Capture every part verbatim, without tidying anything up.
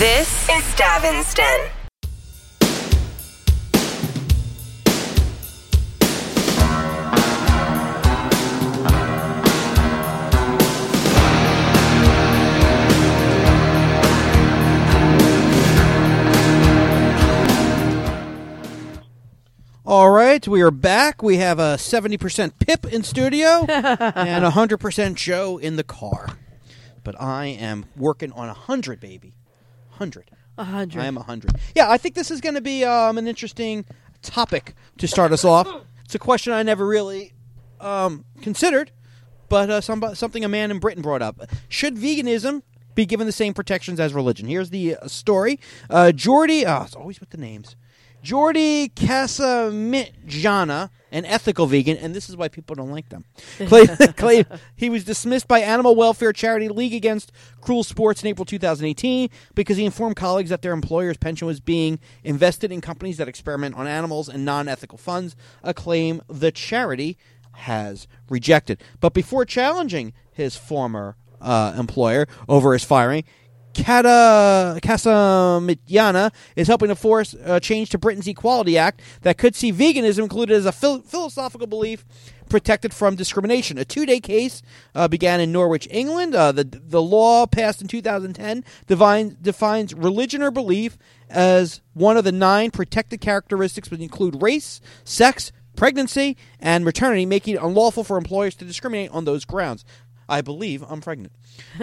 This is Davinston. All right, we are back. We have a seventy percent Pip in studio and one hundred percent Joe in the car. But I am working on one hundred, baby. one hundred. one hundred. I am one hundred. Yeah, I think this is going to be um, an interesting topic to start us off. It's a question I never really um, considered, but uh, some, something a man in Britain brought up. Should veganism be given the same protections as religion? Here's the uh, story. Uh, Jordi, oh, it's always with the names. Jordi Casamitjana, an ethical vegan, and this is why people don't like them, claimed, claimed he was dismissed by animal welfare charity League Against Cruel Sports in April two thousand eighteen because he informed colleagues that their employer's pension was being invested in companies that experiment on animals and non-ethical funds, a claim the charity has rejected. But before challenging his former uh, employer over his firing, Kata Casamitjana is helping to force a change to Britain's Equality Act that could see veganism included as a phil- philosophical belief protected from discrimination. A two-day case uh, began in Norwich, England. Uh, the the law passed in two thousand ten defines, defines religion or belief as one of the nine protected characteristics, which include race, sex, pregnancy, and maternity, making it unlawful for employers to discriminate on those grounds. I believe I'm pregnant.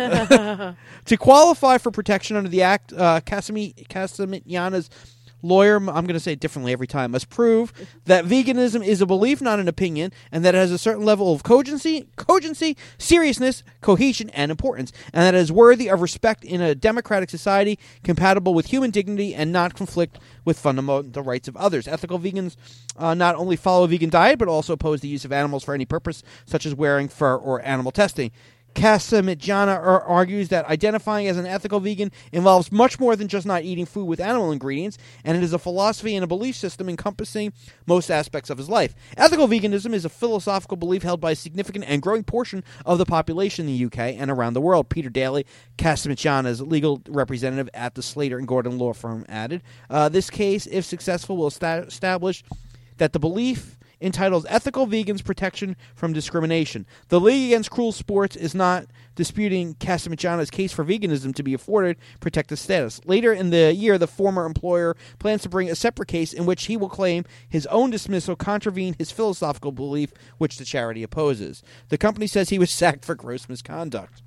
To qualify for protection under the Act, uh, Casamitjana's lawyer, I'm going to say it differently every time, must prove that veganism is a belief, not an opinion, and that it has a certain level of cogency, cogency, seriousness, cohesion, and importance, and that it is worthy of respect in a democratic society, compatible with human dignity, and not conflict with fundamental rights of others. Ethical vegans uh, not only follow a vegan diet, but also oppose the use of animals for any purpose, such as wearing fur or animal testing. Casamitjana ar- argues that identifying as an ethical vegan involves much more than just not eating food with animal ingredients, and it is a philosophy and a belief system encompassing most aspects of his life. Ethical veganism is a philosophical belief held by a significant and growing portion of the population in the U K and around the world. Peter Daly, Casamitjana's legal representative at the Slater and Gordon law firm, added, uh, this case, if successful, will sta- establish that the belief entitles ethical vegans protection from discrimination. The League Against Cruel Sports is not disputing Casamitjana's case for veganism to be afforded protected status. Later in the year, the former employer plans to bring a separate case in which he will claim his own dismissal contravened his philosophical belief, which the charity opposes. The company says he was sacked for gross misconduct.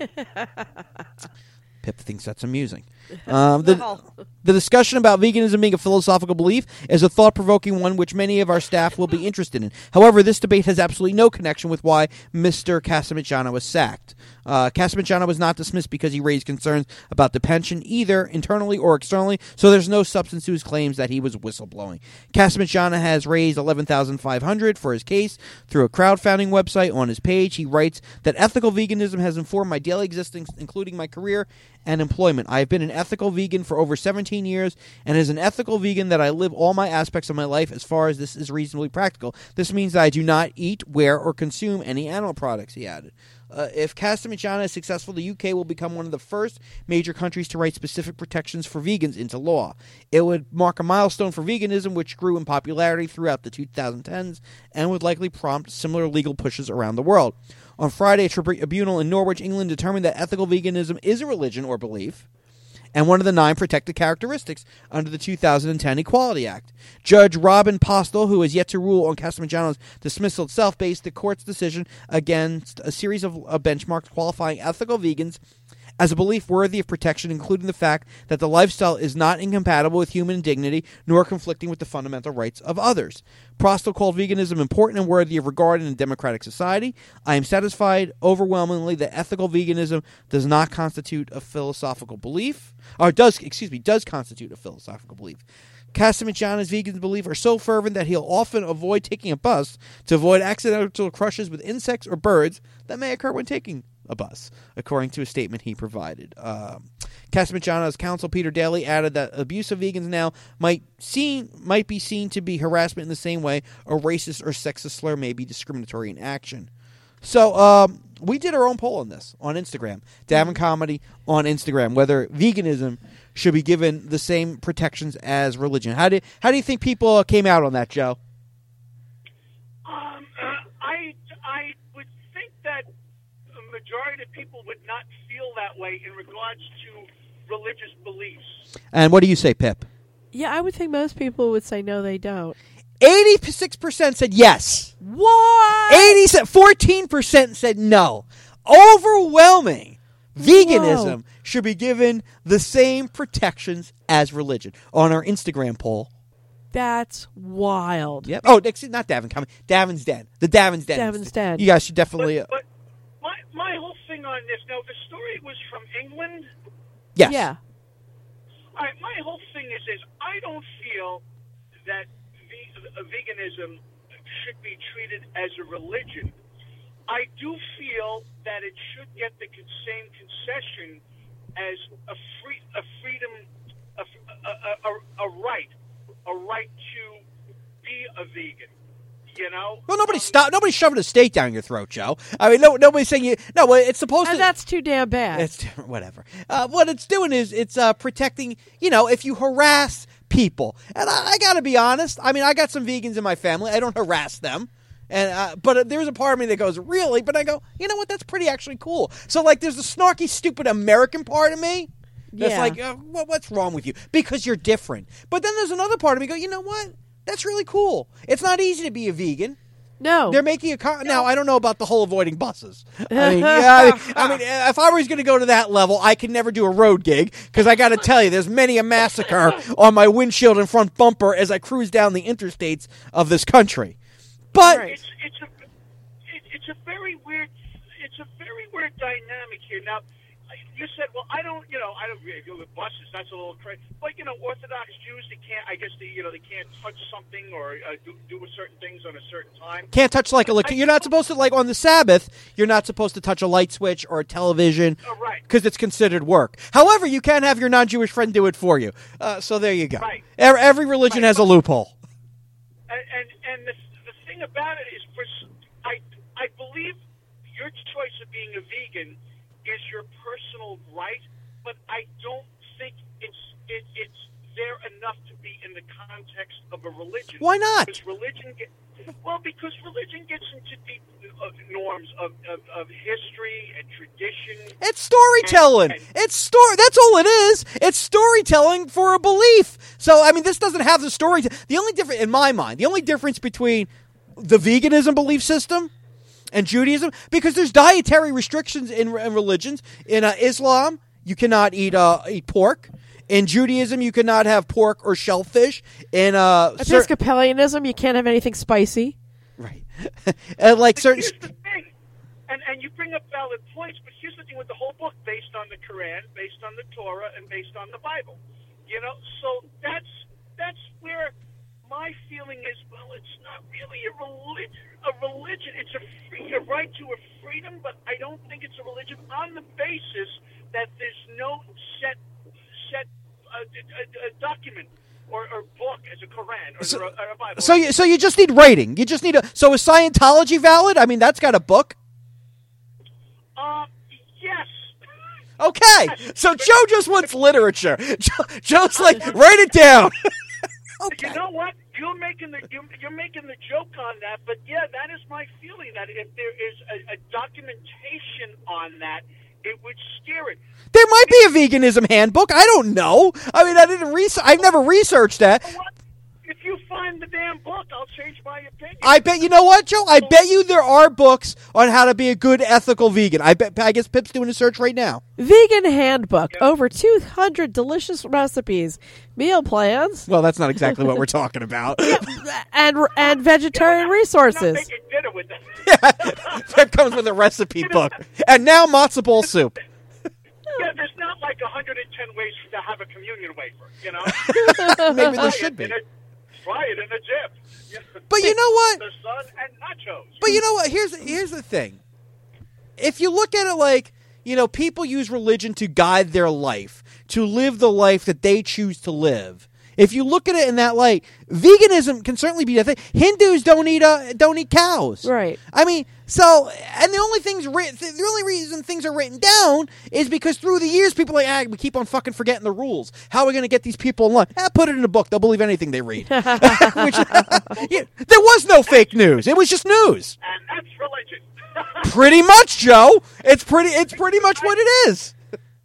Pip thinks that's amusing. Um, the, the discussion about veganism being a philosophical belief is a thought-provoking one which many of our staff will be interested in. However, this debate has absolutely no connection with why Mister Casamitjana was sacked. Uh, Casamitjana was not dismissed because he raised concerns about the pension, either internally or externally, so there's no substance to his claims that he was whistleblowing. Casamitjana has raised eleven thousand five hundred dollars for his case through a crowdfunding website. On his page, he writes that ethical veganism has informed my daily existence, including my career and employment. I have been an ethical vegan for over seventeen years, and as an ethical vegan that I live all my aspects of my life as far as this is reasonably practical. This means that I do not eat, wear, or consume any animal products, he added. Uh, if Casamitjana is successful, the U K will become one of the first major countries to write specific protections for vegans into law. It would mark a milestone for veganism, which grew in popularity throughout the two thousand tens and would likely prompt similar legal pushes around the world. On Friday, a tribunal in Norwich, England, determined that ethical veganism is a religion or belief and one of the nine protected characteristics under the two thousand ten Equality Act. Judge Robin Postel, who has yet to rule on Casamitjana's dismissal itself, based the court's decision against a series of uh, benchmarks qualifying ethical vegans as a belief worthy of protection, including the fact that the lifestyle is not incompatible with human dignity nor conflicting with the fundamental rights of others. Postel called veganism important and worthy of regard in a democratic society. I am satisfied overwhelmingly that ethical veganism does not constitute a philosophical belief, or does, excuse me, does constitute a philosophical belief. Casamitjana's vegan beliefs are so fervent that he'll often avoid taking a bus to avoid accidental crushes with insects or birds that may occur when taking a bus, according to a statement he provided. Um, Casamitjana's counsel, Peter Daly, added that abuse of vegans now might seen might be seen to be harassment in the same way a racist or sexist slur may be discriminatory in action. So um, we did our own poll on this on Instagram, Davin Comedy on Instagram, whether veganism should be given the same protections as religion. How do how do you think people came out on that, Joe? Um, uh, I I would think that a majority of people would not feel that way in regards to religious beliefs. And what do you say, Pip? Yeah, I would think most people would say no, they don't. eighty-six percent said yes. What? eighty, fourteen percent said no. Overwhelming. Veganism Whoa. should be given the same protections as religion. On our Instagram poll. That's wild. Yep. Oh, excuse- not Davin coming. Davin's Den. The Davin's Den. Davin's Den. You guys should definitely. Uh, But, but my my whole thing on this now, the story was from England. yes. Yeah. All right, my whole thing is is I don't feel that ve- uh, veganism should be treated as a religion. I do feel that it should get the con- same concession as a free a freedom, a, a, a, a right, a right to be a vegan. You know. Well, nobody Um, stop. Nobody's shoving a steak down your throat, Joe. I mean, no, nobody's saying you. No, well, it's supposed And to. that's too damn bad. It's whatever. Uh, what it's doing is it's uh, protecting. You know, if you harass people, and I, I got to be honest. I mean, I got some vegans in my family. I don't harass them, and uh, but uh, there's a part of me that goes, really? But I go, you know what? That's pretty actually cool. So like, there's a snarky, stupid American part of me that's Yeah. like, uh, what, what's wrong with you? Because you're different. But then there's another part of me go, you know what? That's really cool. It's not easy to be a vegan. no. They're making a con- now. I don't know about the whole avoiding buses. I mean, yeah, I mean, I mean, if I was going to go to that level, I could never do a road gig because I got to tell you, there's many a massacre on my windshield and front bumper as I cruise down the interstates of this country. But Right. It's it's a it, it's a very weird it's a very weird dynamic here. Now, you said, well, I don't, you know, I don't really go with buses. That's a little crazy. But you know, Orthodox Jews, they can't. I guess they, you know, they can't touch something or uh, do do certain things on a certain time. can't touch like a. You're not supposed to like on the Sabbath. You're not supposed to touch a light switch or a television Oh, right. because it's considered work. However, you can have your non-Jewish friend do it for you. Uh, so there you go. Right. Every, every religion Right. has a loophole. And and, and the, the thing about it is, for s- I I believe your choice of being a vegan is your personal right, but I don't think it's it, it's there enough to be in the context of a religion. Why not? Because religion get, well, because religion gets into deep uh, norms of, of, of history and tradition. It's storytelling. And- and- It's story. That's all it is. It's storytelling for a belief. So I mean, this doesn't have the story. The only difference, in my mind, the only difference between the veganism belief system and Judaism, because there's dietary restrictions in, in religions. In uh, Islam, you cannot eat uh, eat pork. In Judaism, you cannot have pork or shellfish. In uh, cer- Episcopalianism, you can't have anything spicy. right, and like certain. Here's the thing, and and you bring up valid points, but here's the thing with the whole book, based on the Quran, based on the Torah, and based on the Bible. You know, so that's that's where my feeling is. Well, it's not really a religion. A religion. It's a free, a right to a freedom, but I don't think it's a religion on the basis that there's no set set uh, d- uh, document or, or book as a Quran or, So- or a Bible. So you, so you just need writing. You just need a. So is Scientology valid? I mean, that's got a book. Um, yes. Okay, so Joe just wants literature. Joe, Joe's like, write it down. Okay. You know what? You're making the you're, you're making the joke on that, but yeah, that is my feeling. That if there is a, a documentation on that, it would scare it. There might be a veganism handbook. I don't know. I mean, I didn't research. I've never researched that. You know what? If you find the damn book, I'll change my opinion. I bet you know what, Joe. I bet you there are books on how to be a good ethical vegan. I bet. I guess Pip's doing a search right now. Vegan handbook. Over two hundred delicious recipes, meal plans, Well, that's not exactly what we're talking about. and and vegetarian You're not resources. making dinner with them. Pip comes with a recipe book, and now matzo ball soup. Yeah, there's not like one hundred ten ways to have a communion wafer. You know, Maybe there Fry should it be. in a- Fry it in a dip. Yeah. But you know what? The sun and nachos. But you know what? Here's here's the thing. If you look at it like, you know, people use religion to guide their life, to live the life that they choose to live. If you look at it in that light, veganism can certainly be a thing. Hindus don't eat uh, don't eat cows. Right. I mean, So, and the only things written, the only reason things are written down is because through the years, people are like, ah, we keep on fucking forgetting the rules. How are we going to get these people in line? Ah, put it in a book. They'll believe anything they read. Which, yeah, there was no fake news. It was just news. And that's religion. Pretty much, Joe. It's pretty. It's pretty much what it is.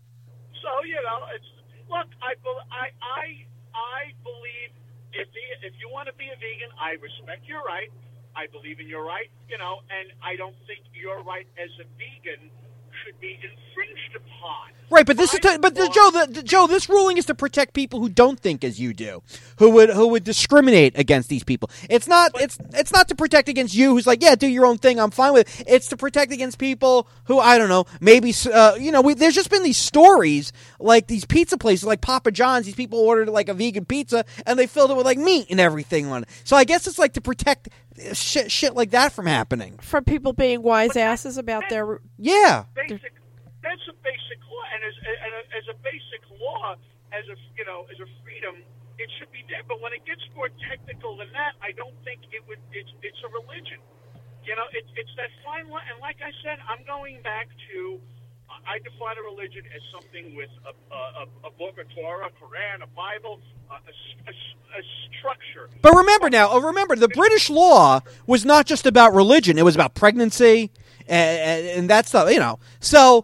So you know, it's look. I bel- I I I believe if the, if you want to be a vegan, I respect your right. I believe in your right, you know, and I don't think your right as a vegan should be infringed upon. Right, but this is to, but the, Joe, the, the, Joe, this ruling is to protect people who don't think as you do, who would who would discriminate against these people. It's not it's it's not to protect against you, who's like, yeah, do your own thing, I'm fine with it. It's to protect against people who, I don't know, maybe uh, you know, we, there's just been these stories like these pizza places, like Papa John's. These people ordered like a vegan pizza and they filled it with like meat and everything on it. So I guess it's like to protect shit shit like that from happening. From people being wise asses about their yeah. Basic, that's a basic law, and as, and as a basic law, as a you know, as a freedom, it should be there. But when it gets more technical than that, I don't think it would. It's it's a religion, you know. It's it's that fine line. And like I said, I'm going back to. I define a religion as something with a a, a book, a Torah, a Quran, a Bible, a, a, a structure. But remember now, oh, remember the British law was not just about religion; it was about pregnancy and, and, and that stuff. You know, so.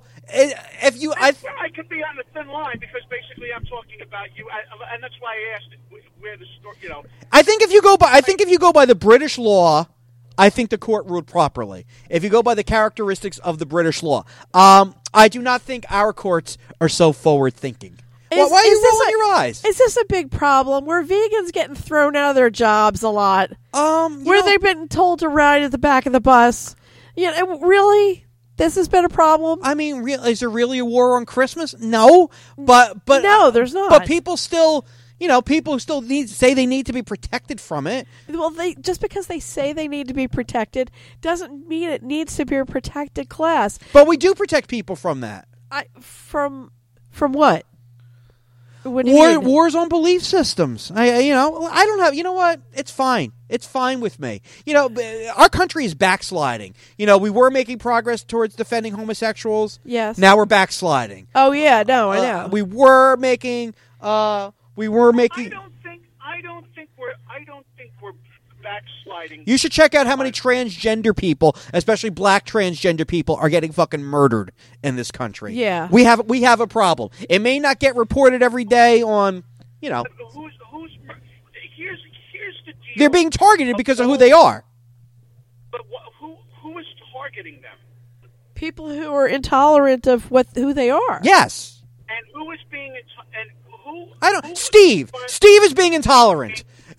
If you, I, I could be on a thin line because basically I'm talking about you, I, and that's why I asked where the story. You know, I think if you go by, I think if you go by the British law, I think the court ruled properly. If you go by the characteristics of the British law, um, I do not think our courts are so forward thinking. Well, why are you rolling a, your eyes? Is this a big problem? Were vegans getting thrown out of their jobs a lot? Um, Were know, they been told to ride at the back of the bus? You know, really. This has been a problem. I mean, real, is there really a war on Christmas? No, but but no, there's not. But people still, you know, people still need say they need to be protected from it. Well, they just because they say they need to be protected doesn't mean it needs to be a protected class. But we do protect people from that. I from from what? What do you War, mean? wars on belief systems. I, you know, I don't have. You know what? It's fine. It's fine with me. You know, our country is backsliding. You know, we were making progress towards defending homosexuals. Yes. Now we're backsliding. Oh yeah, no, I Uh, know. we were making. Uh, we were making. I don't think. I don't think we're. I don't think we're backsliding. You should check out how many transgender people, especially black transgender people, are getting fucking murdered in this country. Yeah. we have we have a problem. It may not get reported every day on, you know, Who's who's? Here's here's the deal. they're being targeted because of who they are. But wh- who who is targeting them? People who are intolerant of what who they are. Yes. And who is being int- and who? I don't. who Steve. is- Steve is being intolerant.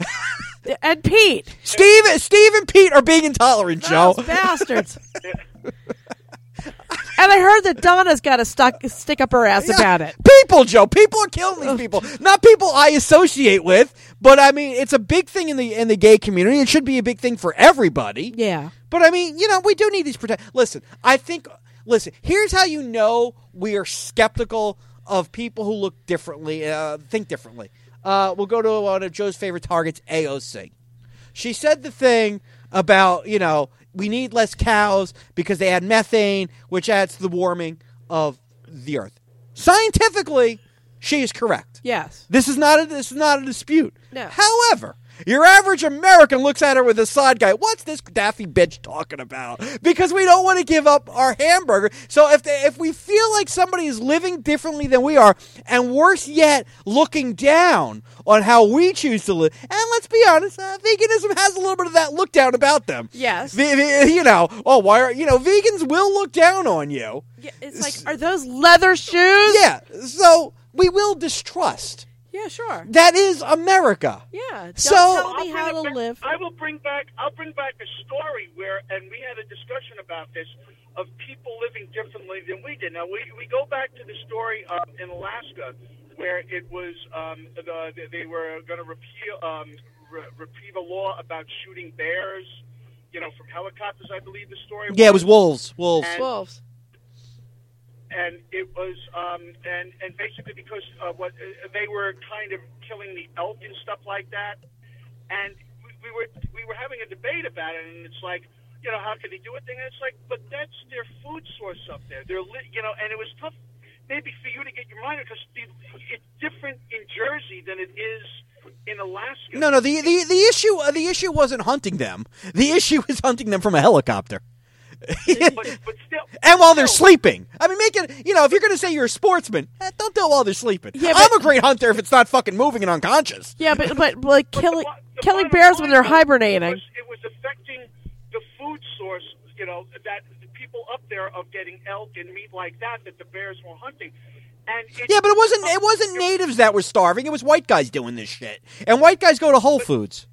And Pete. Steve. Steve and Pete are being intolerant, Joe. Those bastards. And I heard that Donna's got to stuck, stick up her ass Yeah, about it. People, Joe. People are killing these people. Not people I associate with, but I mean, it's a big thing in the in the gay community. It should be a big thing for everybody. Yeah. But I mean, you know, we do need these protect. Listen, I think. Listen, here's how you know we are skeptical of people who look differently, uh, think differently. Uh, we'll go to one of Joe's favorite targets, A O C. She said the thing about, you know, we need less cows because they add methane, which adds to the warming of the earth. Scientifically, she is correct. Yes. This is not a, this is not a dispute. No. However, your average American looks at her with a side guy. What's this daffy bitch talking about? Because we don't want to give up our hamburger. So if they, if we feel like somebody is living differently than we are, and worse yet, looking down on how we choose to live, and let's be honest, uh, veganism has a little bit of that look down about them. Yes. V- v- you know, oh, why are you know vegans will look down on you? Yeah, it's like, are those leather shoes? Yeah. So we will distrust. Yeah, sure. That is America. Yeah. Don't So- tell I'll me bring how it to back- live. I will bring back. I'll bring back a story where, and we had a discussion about this of people living differently than we did. Now we we go back to the story um, in Alaska where it was um, the, they were going to repeal um, re- repeal a law about shooting bears, you know, from helicopters. I believe the story. Yeah, it was wolves. Wolves. And- Wolves. and it was um, and and basically because uh, what uh, they were kind of killing the elk and stuff like that, and we, we were we were having a debate about it, and it's like, you know, how can they do a thing? And it's like, but that's their food source up there. They're, li- you know, and it was tough maybe for you to get your mind because the, it's different in Jersey than it is in Alaska. No, no. The the the issue uh, the issue wasn't hunting them. The issue is hunting them from a helicopter. but, but still, and while they're still, sleeping. I mean, make it. You know, if you're going to say you're a sportsman, eh, don't do it while they're sleeping. Yeah, I'm but- a great hunter if it's not fucking moving and unconscious. Yeah, but but like but killing the, the killing bottom bears when line they're was hibernating. It was, it was affecting the food source. You know, that the people up there of getting elk and meat like that that the bears were hunting. And it, Yeah, but it wasn't. It wasn't natives that were starving. It was white guys doing this shit. And white guys go to Whole Foods.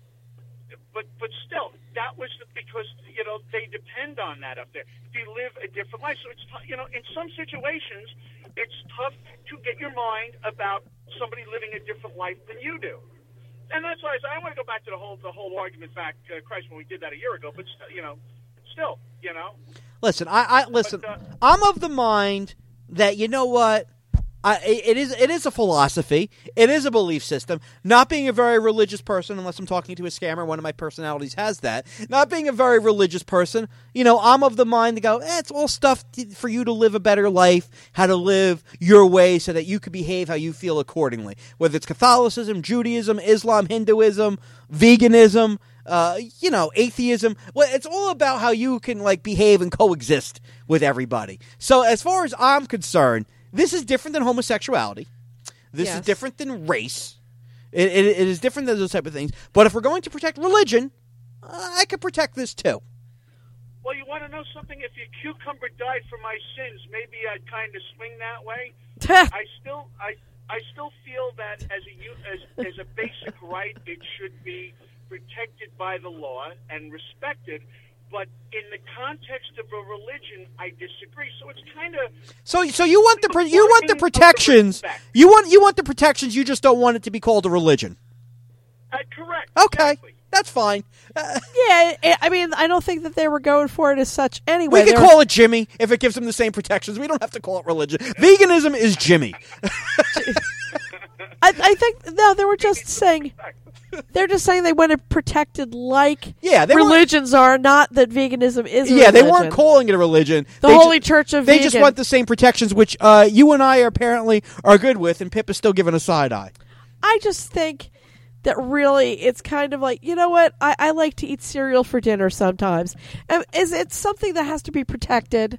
But but still, that was the, because you know they depend on that up there. They live a different life, so it's t- you know in some situations it's tough to get your mind about somebody living a different life than you do. And that's why I, said, I want to go back to the whole the whole argument back, uh, Christ, when we did that a year ago. But st- you know, still, you know. Listen, I, I listen. But, uh, I'm of the mind that you know what. I, it is it is a philosophy. It is a belief system. Not being a very religious person, unless I'm talking to a scammer, one of my personalities has that. Not being a very religious person, you know, I'm of the mind to go, eh, it's all stuff to, for you to live a better life, how to live your way so that you can behave how you feel accordingly. Whether it's Catholicism, Judaism, Islam, Hinduism, veganism, uh, you know, atheism. Well, it's all about how you can, like, behave and coexist with everybody. So as far as I'm concerned, this is different than homosexuality. This Yes. is different than race. It, it, it is different than those type of things. But if we're going to protect religion, uh, I could protect this too. Well, you want to know something? If your cucumber died for my sins, maybe I'd kind of swing that way. I still, I, I still feel that as a u- as, as a basic right, it should be protected by the law and respected. But in the context of a religion, I disagree. So it's kind of So, so you want the pro- you want the protections. You want you want the protections. You just don't want it to be called a religion. uh, correct. Okay, Exactly. that's fine. Uh, Yeah, I I mean, I don't think that they were going for it as such anyway. we can They were- call it Jimmy if it gives them the same protections. We don't have to call it religion. Veganism is Jimmy. I, I think no, they were just saying. They're just saying they want it protected like Yeah, they weren't- religions are, not that veganism is a Yeah, they religion. weren't calling it a religion. The They Holy ju- Church of They Vegan. just want the same protections, which uh, you and I apparently are good with, and Pip is still giving a side eye. I just think that really it's kind of like, you know what? I, I like to eat cereal for dinner sometimes. And is it something that has to be protected?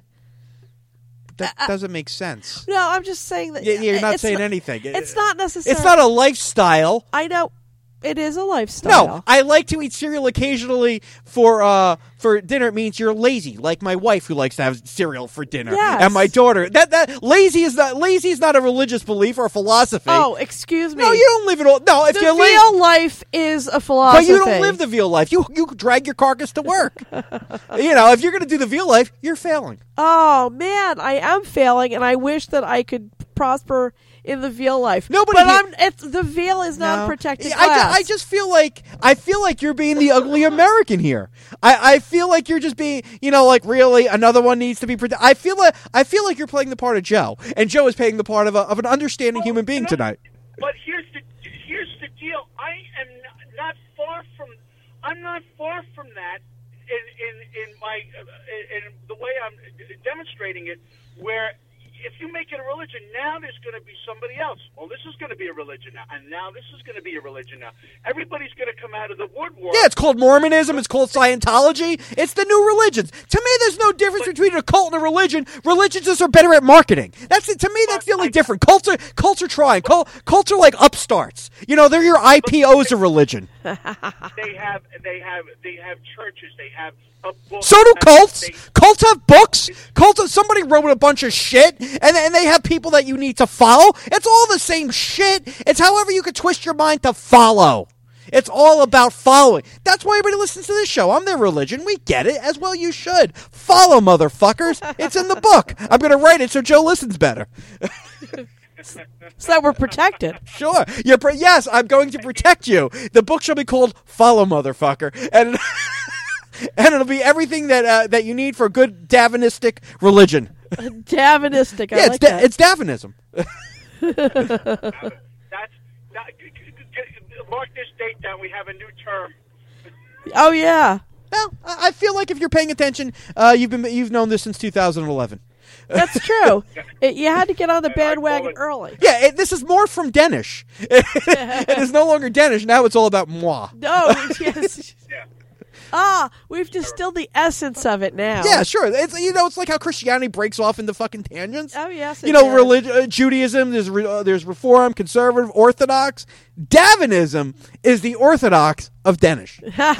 That Uh, doesn't make sense. No, I'm just saying that. Yeah, you're not it's saying anything. It's not necessarily. It's not a lifestyle. I know. It is a lifestyle. No, I like to eat cereal occasionally for uh for dinner. It means you're lazy, like my wife who likes to have cereal for dinner, Yes. and my daughter. That that lazy is not lazy is not a religious belief or a philosophy. Oh, excuse me. no, you don't live it all. No, if the you're veal lazy, life is a but philosophy. you don't live the veal life. You you drag your carcass to work. You know, if you're going to do the veal life, you're failing. Oh man, I am failing, and I wish that I could prosper in the veal life. Nobody but here- I'm. It's, the veal is not No. a protected I, ju- class. I just feel like I feel like you're being the ugly American here. I, I feel like you're just being, you know, like really another one needs to be protected. I feel like I feel like you're playing the part of Joe, and Joe is playing the part of a, of an understanding human being You know, tonight. But here's the here's the deal. I am not, not far from. I'm not far from that in in in my uh, in the way I'm demonstrating it. Where if you make it a religion, now there's going to be somebody else. Well, this is going to be a religion now, and now this is going to be a religion now. Everybody's going to come out of the woodwork. Yeah, it's called Mormonism. It's called Scientology. It's the new religions. To me, there's no difference between a cult and a religion. Religions just are better at marketing. That's it. To me, that's the only difference. Cults are, cults are trying. Cult, cults are like upstarts. You know, they're your I P Os of religion. They have they have they have churches. They have a book. So do and cults. they- Cults have books. Cults have, somebody wrote a bunch of shit, and, and they have people that you need to follow. It's all the same shit. It's however you could twist your mind to follow. It's all about following. That's why everybody listens to this show. I'm their religion. We get it. As well you should. Follow, motherfuckers. It's in the book. I'm going to write it so Joe listens better. so that we're protected. Sure. You're pro- yes, I'm going to protect you. The book shall be called Follow, Motherfucker. And... And it'll be everything that uh, that you need for a good Davinistic religion. Davinistic. I Yeah, like it's da- that. it's Davinism. That's that, mark this date down. We have a new term. Oh yeah. Well, I I feel like if you're paying attention, uh, you've been you've known this since two thousand eleven. That's true. It, you had to get on the Yeah, I call bandwagon it- early. Yeah, it, this is more from Danish. It is no longer Danish. Now it's all about moi. No, yes. Yeah. Ah, we've distilled the essence of it now. Yeah, sure. It's you know, it's like how Christianity breaks off into fucking tangents. Oh, yes, it You know, does. relig- uh, Judaism. There's re- uh, there's Reform, Conservative, Orthodox. Davinism is the Orthodox of Danish.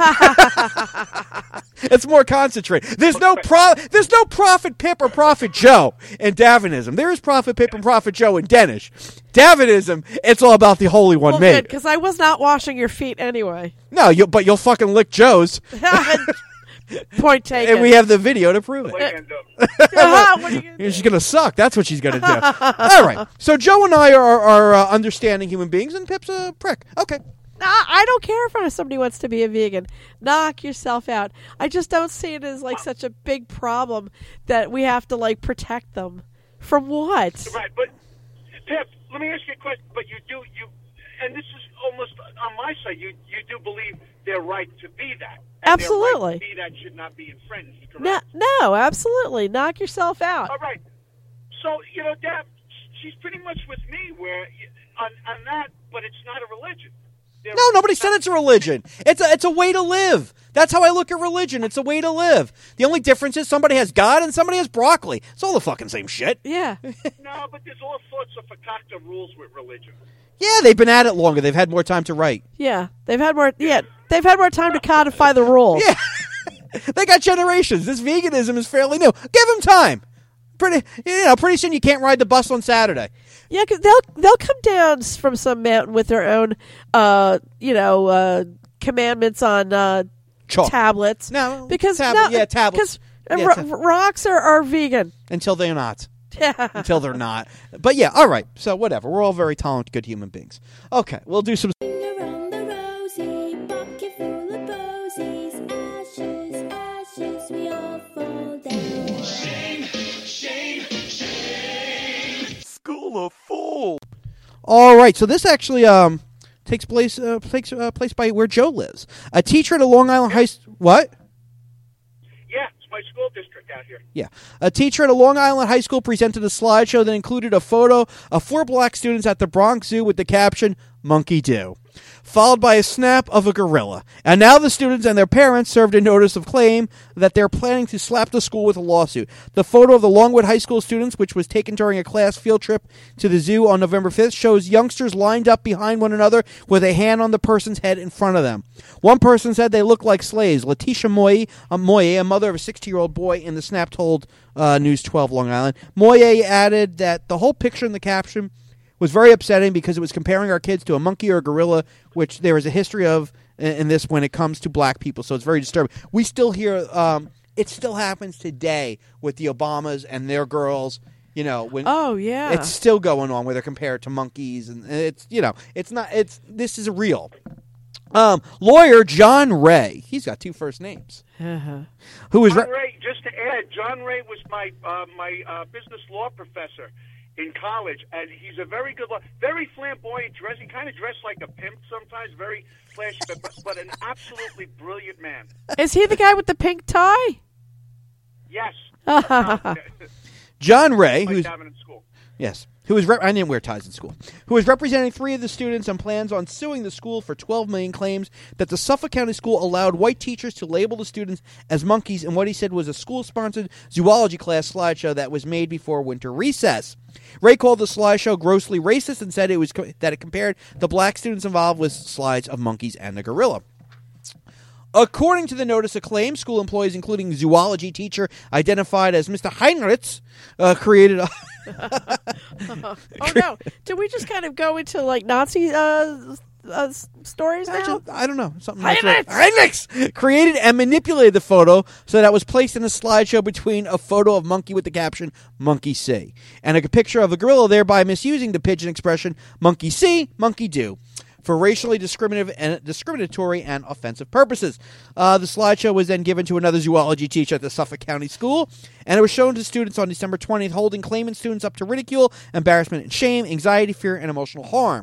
It's more concentrated. There's no pro. There's no Prophet Pip or Prophet Joe in Davinism. There is Prophet Pip and Prophet Joe in Danish. Davinism, it's all about the Holy One Well, made. good, because I was not washing your feet anyway. No, you, but you'll fucking lick Joe's, Point taken. and we have the video to prove it. Land up. Ah, what are you gonna do? She's gonna suck. That's what she's gonna do. All right. So Joe and I are are uh, understanding human beings, and Pip's a prick. Okay. Nah, I don't care if somebody wants to be a vegan. Knock yourself out. I just don't see it as like such a big problem that we have to like protect them from what? Right, but Pip, let me ask you a question. But you do you, and this is almost on my side. You you do believe their right to be that? And their Absolutely. right to be that should not be infringed. No, Correct. no, absolutely. Knock yourself out. All right. So you know, Dad, she's pretty much with me where on on that, but it's not a religion. They're- No, nobody said it's a religion. It's a it's a way to live. That's how I look at religion. It's a way to live. The only difference is somebody has God and somebody has broccoli. It's all the fucking same shit. Yeah. No, but there's all sorts of fakakta rules with religion. Yeah, they've been at it longer. They've had more time to write. Yeah. They've had more yeah, they've had more time to codify the rules. Yeah. They got generations. This veganism is fairly new. Give them time. Pretty, you know, pretty soon you can't ride the bus on Saturday. Yeah, because they'll they'll come down s- from some mountain with their own, uh, you know, uh, commandments on uh, Chalk. tablets. No, because tablet- no, yeah, tablets. Because Yeah, ta- rocks are, are vegan. Until they're not. Yeah. Until they're not. But yeah, all right. So whatever. We're all very talented, good human beings. Okay, we'll do some. Around the rosy, bucket full of posies, ashes, ashes, we all fall down. School of Fool. All right, so this actually um takes place uh, takes uh, place by where Joe lives. A teacher at a Long Island high. St- what? Yeah, it's my school district out here. Yeah. A teacher at a Long Island high school presented a slideshow that included a photo of four black students at the Bronx Zoo with the caption, Monkey Do, followed by a snap of a gorilla. And now the students and their parents served a notice of claim that they're planning to slap the school with a lawsuit. The photo of the Longwood High School students, which was taken during a class field trip to the zoo on November fifth, shows youngsters lined up behind one another with a hand on the person's head in front of them. One person said they look like slaves. Letitia Moye, a Moye, a mother of a sixteen-year-old boy in the snap, told uh, News twelve Long Island. Moye added that the whole picture in the caption was very upsetting because it was comparing our kids to a monkey or a gorilla, which there is a history of in, in this when it comes to black people. So it's very disturbing. We still hear um, it still happens today with the Obamas and their girls. You know, when Oh yeah. it's still going on where they're compared to monkeys, and it's you know, it's not. It's this is real. Um, lawyer John Ray. He's got two first names. Uh-huh. Who was John re- Ray, just to add, John Ray was my uh, my uh, business law professor in college, and he's a very good law, very flamboyant dress. He kind of dressed like a pimp sometimes, very flashy, but, but, but an absolutely brilliant man. Is he the guy with the pink tie? Yes. John Ray, Like who's having in school. yes, who was re- I didn't wear ties in school. Who is representing three of the students and plans on suing the school for twelve million dollars, claims that the Suffolk County School allowed white teachers to label the students as monkeys in what he said was a school-sponsored zoology class slideshow that was made before winter recess. Ray called the slideshow grossly racist and said it was co- that it compared the black students involved with slides of monkeys and a gorilla. According to the notice of claim, school employees, including zoology teacher identified as Mister Heinrichs, uh, created a... Oh no! Did we just kind of go into like Nazi uh, uh, s- stories now? Actually, I don't know. Something Heinrichs! Heinrichs! Created and manipulated the photo so that it was placed in a slideshow between a photo of monkey with the caption, Monkey See, and a picture of a gorilla, thereby misusing the pigeon expression, Monkey See, Monkey Do, for racially discriminative and discriminatory and offensive purposes. Uh, the slideshow was then given to another zoology teacher at the Suffolk County School, and it was shown to students on December twentieth, holding claimant students up to ridicule, embarrassment and shame, anxiety, fear, and emotional harm.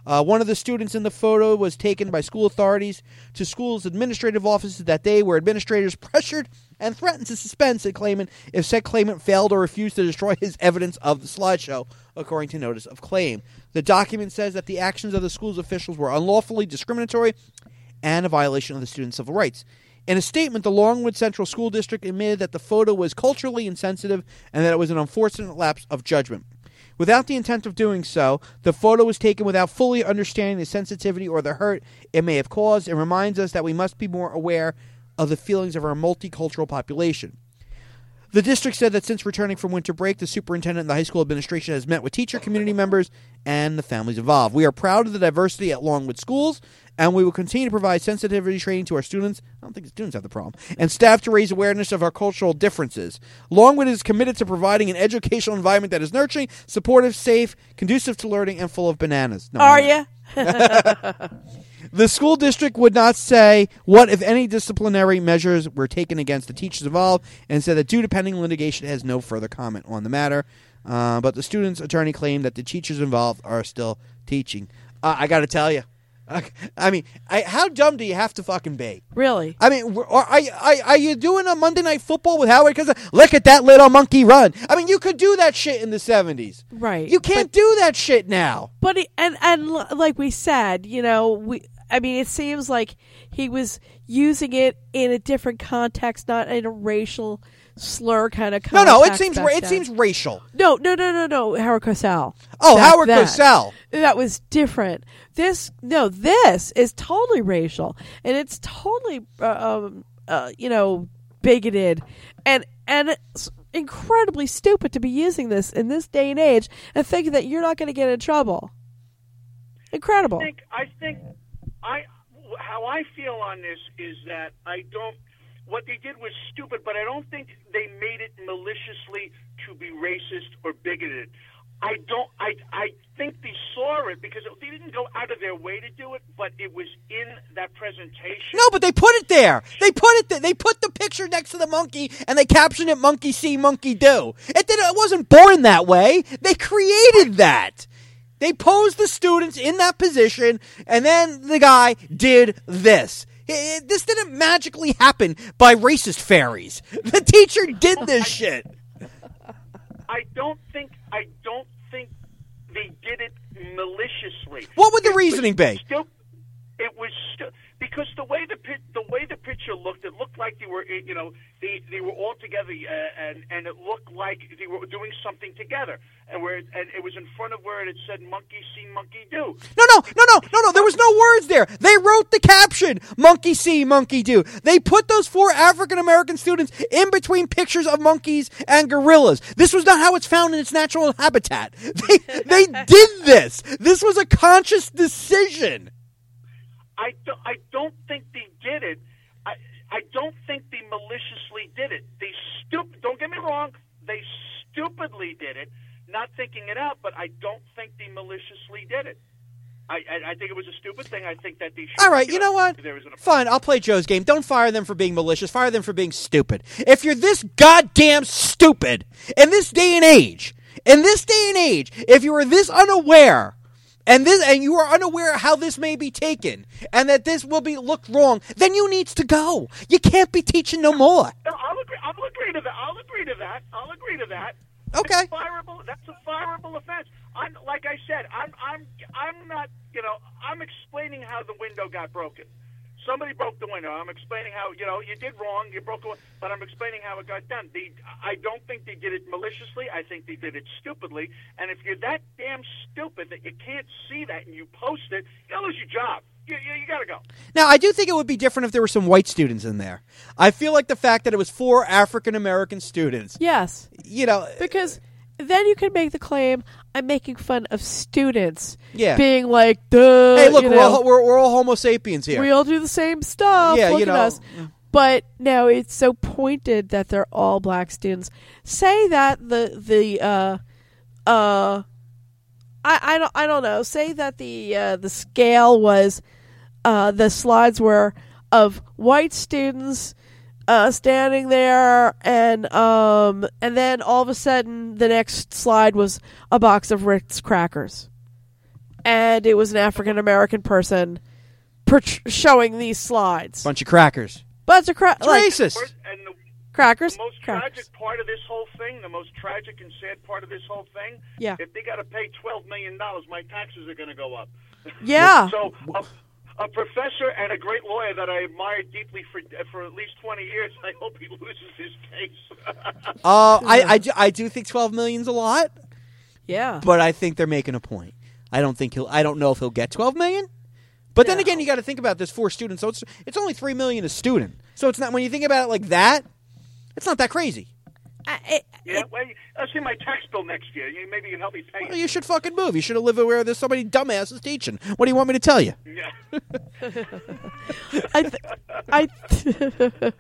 Uh, one of the students in the photo was taken by school authorities to school's administrative offices that day, where administrators pressured and threatened to suspend said claimant if said claimant failed or refused to destroy his evidence of the slideshow, according to notice of claim. The document says that the actions of the school's officials were unlawfully discriminatory and a violation of the students' civil rights. In a statement, the Longwood Central School District admitted that the photo was culturally insensitive and that it was an unfortunate lapse of judgment. Without the intent of doing so, the photo was taken without fully understanding the sensitivity or the hurt it may have caused, and reminds us that we must be more aware of the feelings of our multicultural population. The district said that since returning from winter break, the superintendent and the high school administration has met with teacher community members and the families involved. We are proud of the diversity at Longwood schools, and we will continue to provide sensitivity training to our students. I don't think the students have the problem. And staff to raise awareness of our cultural differences. Longwood is committed to providing an educational environment that is nurturing, supportive, safe, conducive to learning, and full of bananas. No, Are no. you? The school district would not say what, if any, disciplinary measures were taken against the teachers involved, and said that due to pending litigation, it has no further comment on the matter. Uh, but the student's attorney claimed that the teachers involved are still teaching. Uh, I got to tell you. I mean, I, how dumb do you have to fucking be? Really? I mean, are, are, are, are you doing a Monday Night Football with Howard? Because look at that little monkey run. I mean, you could do that shit in the seventies. Right. You can't but, do that shit now. But he, and and l- like we said, you know, we. I mean, it seems like he was using it in a different context, not in a racial slur kind of No, context. no, it seems back ra- it then. seems racial. No, no, no, no, no. Howard Cosell. Oh, Back Howard then. Cosell. That was different. This, no, this is totally racial, and it's totally, uh, um, uh, you know, bigoted, and and it's incredibly stupid to be using this in this day and age and thinking that you're not going to get in trouble. Incredible. I think, I think, I how I feel on this is that I don't. What they did was stupid, but I don't think they made it maliciously to be racist or bigoted. I don't. I I think they saw it because they didn't go out of their way to do it, but it was in that presentation. No, but they put it there. They put it there. They put the picture next to the monkey, and they captioned it "Monkey see, Monkey do." It didn't. It wasn't born that way. They created that. They posed the students in that position, and then the guy did this. It, it, this didn't magically happen by racist fairies. The teacher did this shit. I don't think. I don't think they did it maliciously. What would the It reasoning was be? Still, it was still because the way the pi- the way the picture looked, it looked like they were, you know, they they were all together, uh, and and it looked like they were doing something together, and where it, and it was in front of where it said "Monkey see, Monkey do." No, no, no, no, no, no. There was no words there. They wrote the caption, "Monkey see, Monkey do." They put those four African-American students in between pictures of monkeys and gorillas. This was not how it's found in its natural habitat. They, they did this. This was a conscious decision. I, do, I don't think they did it. I I don't think they maliciously did it. They stup- Don't get me wrong. They stupidly did it, not thinking it out. But I don't think they maliciously did it. I I, I think it was a stupid thing. I think that they should. All right, you know what? There was an Fine, I'll play Joe's game. Don't fire them for being malicious. Fire them for being stupid. If you're this goddamn stupid in this day and age, in this day and age, if you are this unaware, and this and you are unaware how this may be taken, and that this will be looked wrong, then you needs to go. You can't be teaching no more. No, I'll agree. I'll agree to that. I'll agree to that. I'll agree to that. Okay. That's fireable. That's a fireable offense. I'm like I said. I'm I'm I'm not. You know. I'm explaining how the window got broken. Somebody broke the window. I'm explaining how, you know, you did wrong, you broke the window, but I'm explaining how it got done. They, I don't think they did it maliciously. I think they did it stupidly. And if you're that damn stupid that you can't see that and you post it, you'll lose your job. You, you, you got to go. Now, I do think it would be different if there were some white students in there. I feel like the fact that it was four African-American students, Yes, you know, because then you can make the claim, I'm making fun of students. Yeah. Being like, duh. hey, look, you we're know, all, we're, we're all Homo sapiens here. we all do the same stuff. Yeah, Look you at know. us. But no, it's so pointed that they're all black students. Say that the the uh uh I I don't I don't know. Say that the uh, the scale was uh the slides were of white students uh standing there, and um and then all of a sudden the next slide was a box of Ritz crackers. and it was an African American person per- showing these slides. Bunch of crackers. Bunch of cra- It's like, racist. And the, crackers. the most crackers. tragic part of this whole thing, the most tragic and sad part of this whole thing, Yeah. if they got to pay twelve million dollars, my taxes are going to go up. Yeah. So a, a professor and a great lawyer that I admired deeply for for at least twenty years, I hope he loses his case. Uh, I, I, do- I do think twelve million's a lot, Yeah. but I think they're making a point. I don't think he'll. I don't know if he'll get twelve million. But then No. again, you got to think about this four students, so it's it's only three million a student. So it's not when you think about it like that, it's not that crazy. I, it, Yeah, well, I'll see my tax bill next year. You, maybe you can help me pay Well, it. you should fucking move. You should have lived where there's somebody dumbass is teaching. What do you want me to tell you? Yeah. I, th- I th-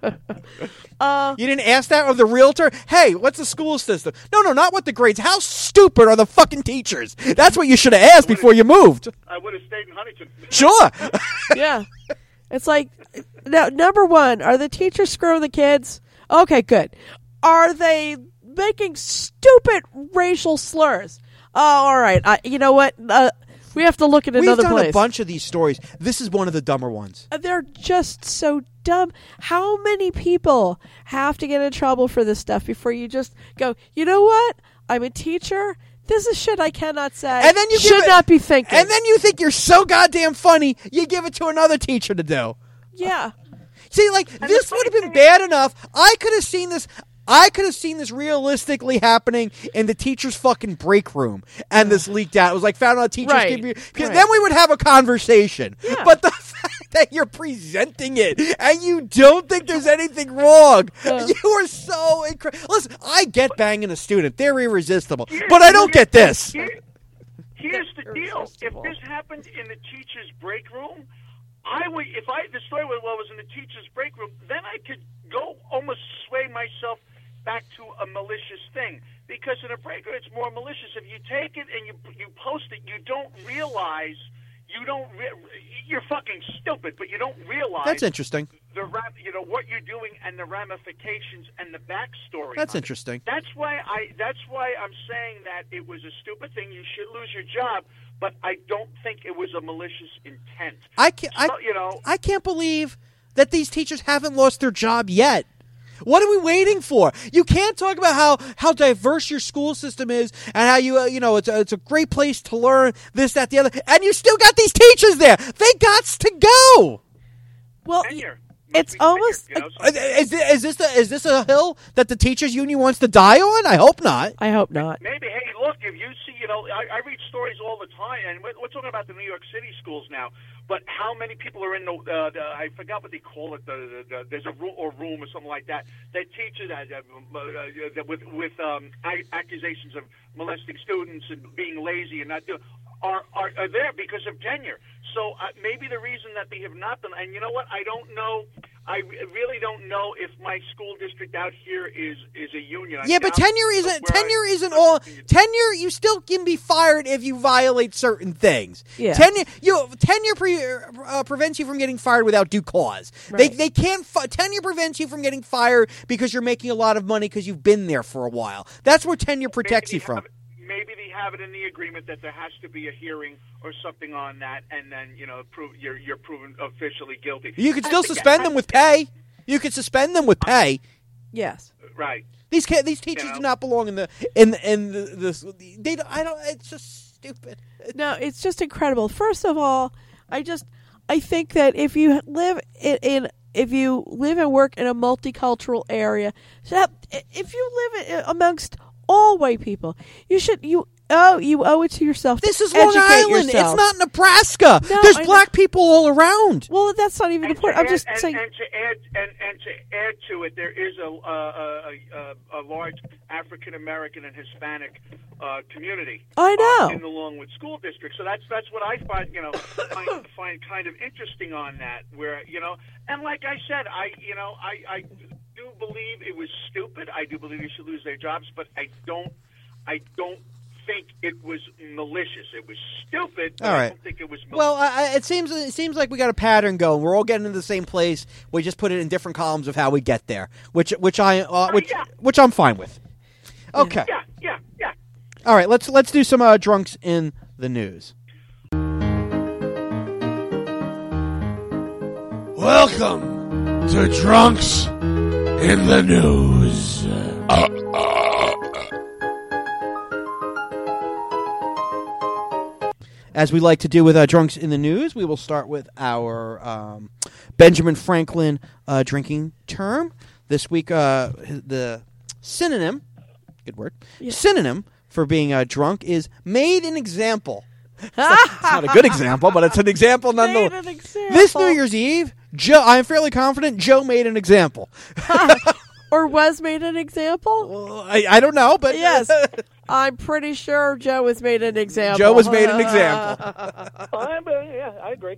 uh, You didn't ask that of the realtor? Hey, what's the school system? No, no, not what the grades. How stupid are the fucking teachers? That's what you should have asked before you moved. I would have stayed in Huntington. Sure. yeah. It's like, now, number one, are the teachers screwing the kids? Okay, good. Are they making stupid racial slurs? Oh, all right. I, you know what? Uh, we have to look at We've another done place. a bunch of these stories. This is one of the dumber ones. Uh, They're just so dumb. How many people have to get in trouble for this stuff before you just go, you know what? I'm a teacher. This is shit I cannot say. And then you give should it- not be thinking. And then you think you're so goddamn funny, you give it to another teacher to do. yeah. See, like, this the would have funny been thing bad enough. I could have seen this. I could have seen this realistically happening in the teacher's fucking break room, and this leaked out. It was like found on a teacher's Right. computer. Right. Then we would have a conversation. Yeah. But the fact that you're presenting it and you don't think there's anything wrong, Yeah. you are so incredible. Listen, I get banging a student; they're irresistible. But I don't get this. Here- here's the deal: if Irresistible. this happened in the teacher's break room, I would. If I the story was well was in the teacher's break room, then I could go almost sway myself back to a malicious thing, because in a break room it's more malicious. If you take it and you you post it, you don't realize you don't re- you're fucking stupid, but you don't realize That's interesting. the ram- you know what you're doing and the ramifications and the backstory. That's of it. interesting. That's why I. That's why I'm saying that it was a stupid thing. You should lose your job, but I don't think it was a malicious intent. I can't. I, So, you know, I can't believe that these teachers haven't lost their job yet. What are we waiting for? You can't talk about how, how diverse your school system is and how you uh, you know it's a, it's a great place to learn this, that, the other, and you still got these teachers there. They gots to go. Well, tenure. it's Must be almost- tenure, you know, Uh, so- Is, thi- is this the, is this a hill that the teachers union wants to die on? I hope not. I hope not. Maybe, hey, look, if you see, you know, I, I read stories all the time, and we're, we're talking about the New York City schools now, but how many people are in the, uh, the I forgot what they call it, the, the, the there's a room or room or something like that, that teaches that, uh, uh, with, with um, a- accusations of molesting students and being lazy and not doing, are, are, are there because of tenure. So uh, maybe the reason that they have not been, and you know what, I don't know, I re- really don't know if my school district out here is, is a union. I Yeah, but doubt tenure isn't where I- tenure isn't all tenure. You still can be fired if you violate certain things. Yeah. Tenure you tenure pre, uh, prevents you from getting fired without due cause. They Right. they can't fi- tenure prevents you from getting fired because you're making a lot of money because you've been there for a while. That's where tenure protects Maybe you they from. have it- Maybe they have it in the agreement that there has to be a hearing or something on that, and then you know, prove you're you're proven officially guilty. You can I still think- suspend I- them with pay. You can suspend them with pay. Yes. right. These ca- these teachers know? do not belong in the in in the, this. They don't- I don't. It's just stupid. No, it's just incredible. First of all, I just I think that if you live in, in if you live and work in a multicultural area, so if you live in, amongst all white people, you should you oh you owe it to yourself. This to is Long educate Island. yourself. It's not Nebraska. No, There's I know. black people all around. Well, that's not even the And point. to I'm add- just and, saying. and to add and, and to add to it, there is a a, a, a, a large African American and Hispanic uh, community. I know. Uh, in the Longwood School District. So that's that's what I find you know find, find kind of interesting on that. Where you know, and like I said, I you know I I do believe it was stupid. I do believe they should lose their jobs, but I don't I don't think it was malicious. It was stupid. But All I right. don't think it was malicious. Well, I, I- it seems it seems like we got a pattern going. We're all getting to the same place. We just put it in different columns of how we get there, which which I uh, which yeah. which I'm fine with. Okay. yeah, yeah, yeah. All right. Let's let's do some uh, drunks in the news. Welcome to Drunks in the News. Uh, uh, As we like to do with uh, Drunks in the News, we will start with our um, Benjamin Franklin uh, drinking term. This week, uh, the synonym, good word, Yeah. synonym for being uh, drunk is made an example. It's not, it's not a good example, but it's an example nonetheless. Made an example. This New Year's Eve, Joe, I'm fairly confident Joe made an example. Or was made an example? Well, I, I don't know, but Yes. I'm pretty sure Joe was made an example. Joe was made an example. I'm, uh, yeah, I agree.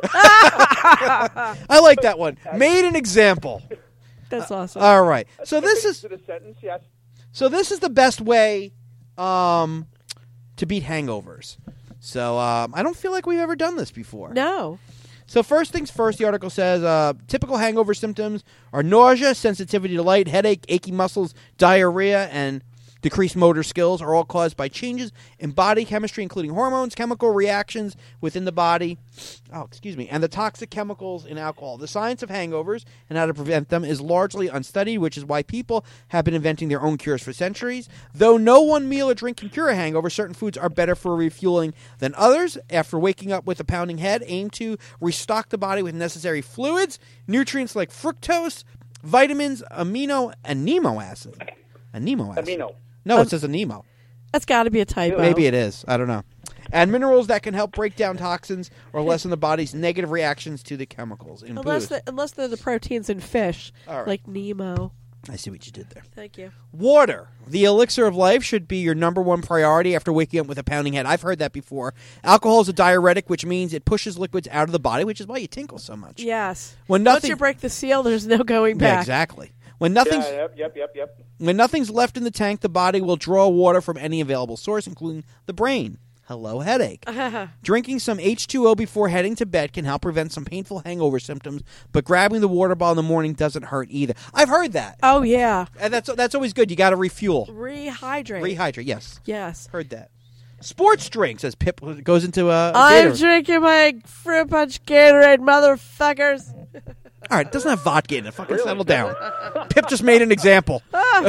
I like that one. Made an example. That's awesome. All right. So this is to the sentence, yes. so this is the best way um, to beat hangovers. So um, I don't feel like we've ever done this before. no. So first things first, the article says uh, typical hangover symptoms are nausea, sensitivity to light, headache, achy muscles, diarrhea, and decreased motor skills are all caused by changes in body chemistry, including hormones, chemical reactions within the body, oh, excuse me, and the toxic chemicals in alcohol. The science of hangovers and how to prevent them is largely unstudied, which is why people have been inventing their own cures for centuries. Though no one meal or drink can cure a hangover, certain foods are better for refueling than others. After waking up with a pounding head, aim to restock the body with necessary fluids, nutrients like fructose, vitamins, amino, and amino acid. Amino acid. Amino. No, Um, it says Anemo. That's got to be a typo. Maybe it is. I don't know. And minerals that can help break down toxins or lessen the body's negative reactions to the chemicals in Unless, booze. the, unless they're the proteins in fish, All right. like Nemo. I see what you did there. Thank you. Water. The elixir of life should be your number one priority after waking up with a pounding head. I've heard that before. Alcohol is a diuretic, which means it pushes liquids out of the body, which is why you tinkle so much. Yes. When Once nothing, you break the seal, there's no going yeah, back. exactly. When nothing's Yeah, yep, yep, yep, yep. when nothing's left in the tank, the body will draw water from any available source, including the brain. Hello, headache. Drinking some H two O before heading to bed can help prevent some painful hangover symptoms, but grabbing the water bottle in the morning doesn't hurt either. I've heard that, Oh, yeah. and that's that's always good. You got to refuel, Rehydrate. rehydrate. Yes, Yes. heard that. Sports drinks, as Pip goes into a. I'm Gatorade. drinking my fruit punch Gatorade, motherfuckers. All right, it doesn't have vodka in it. Fucking settle down. Pip just made an example.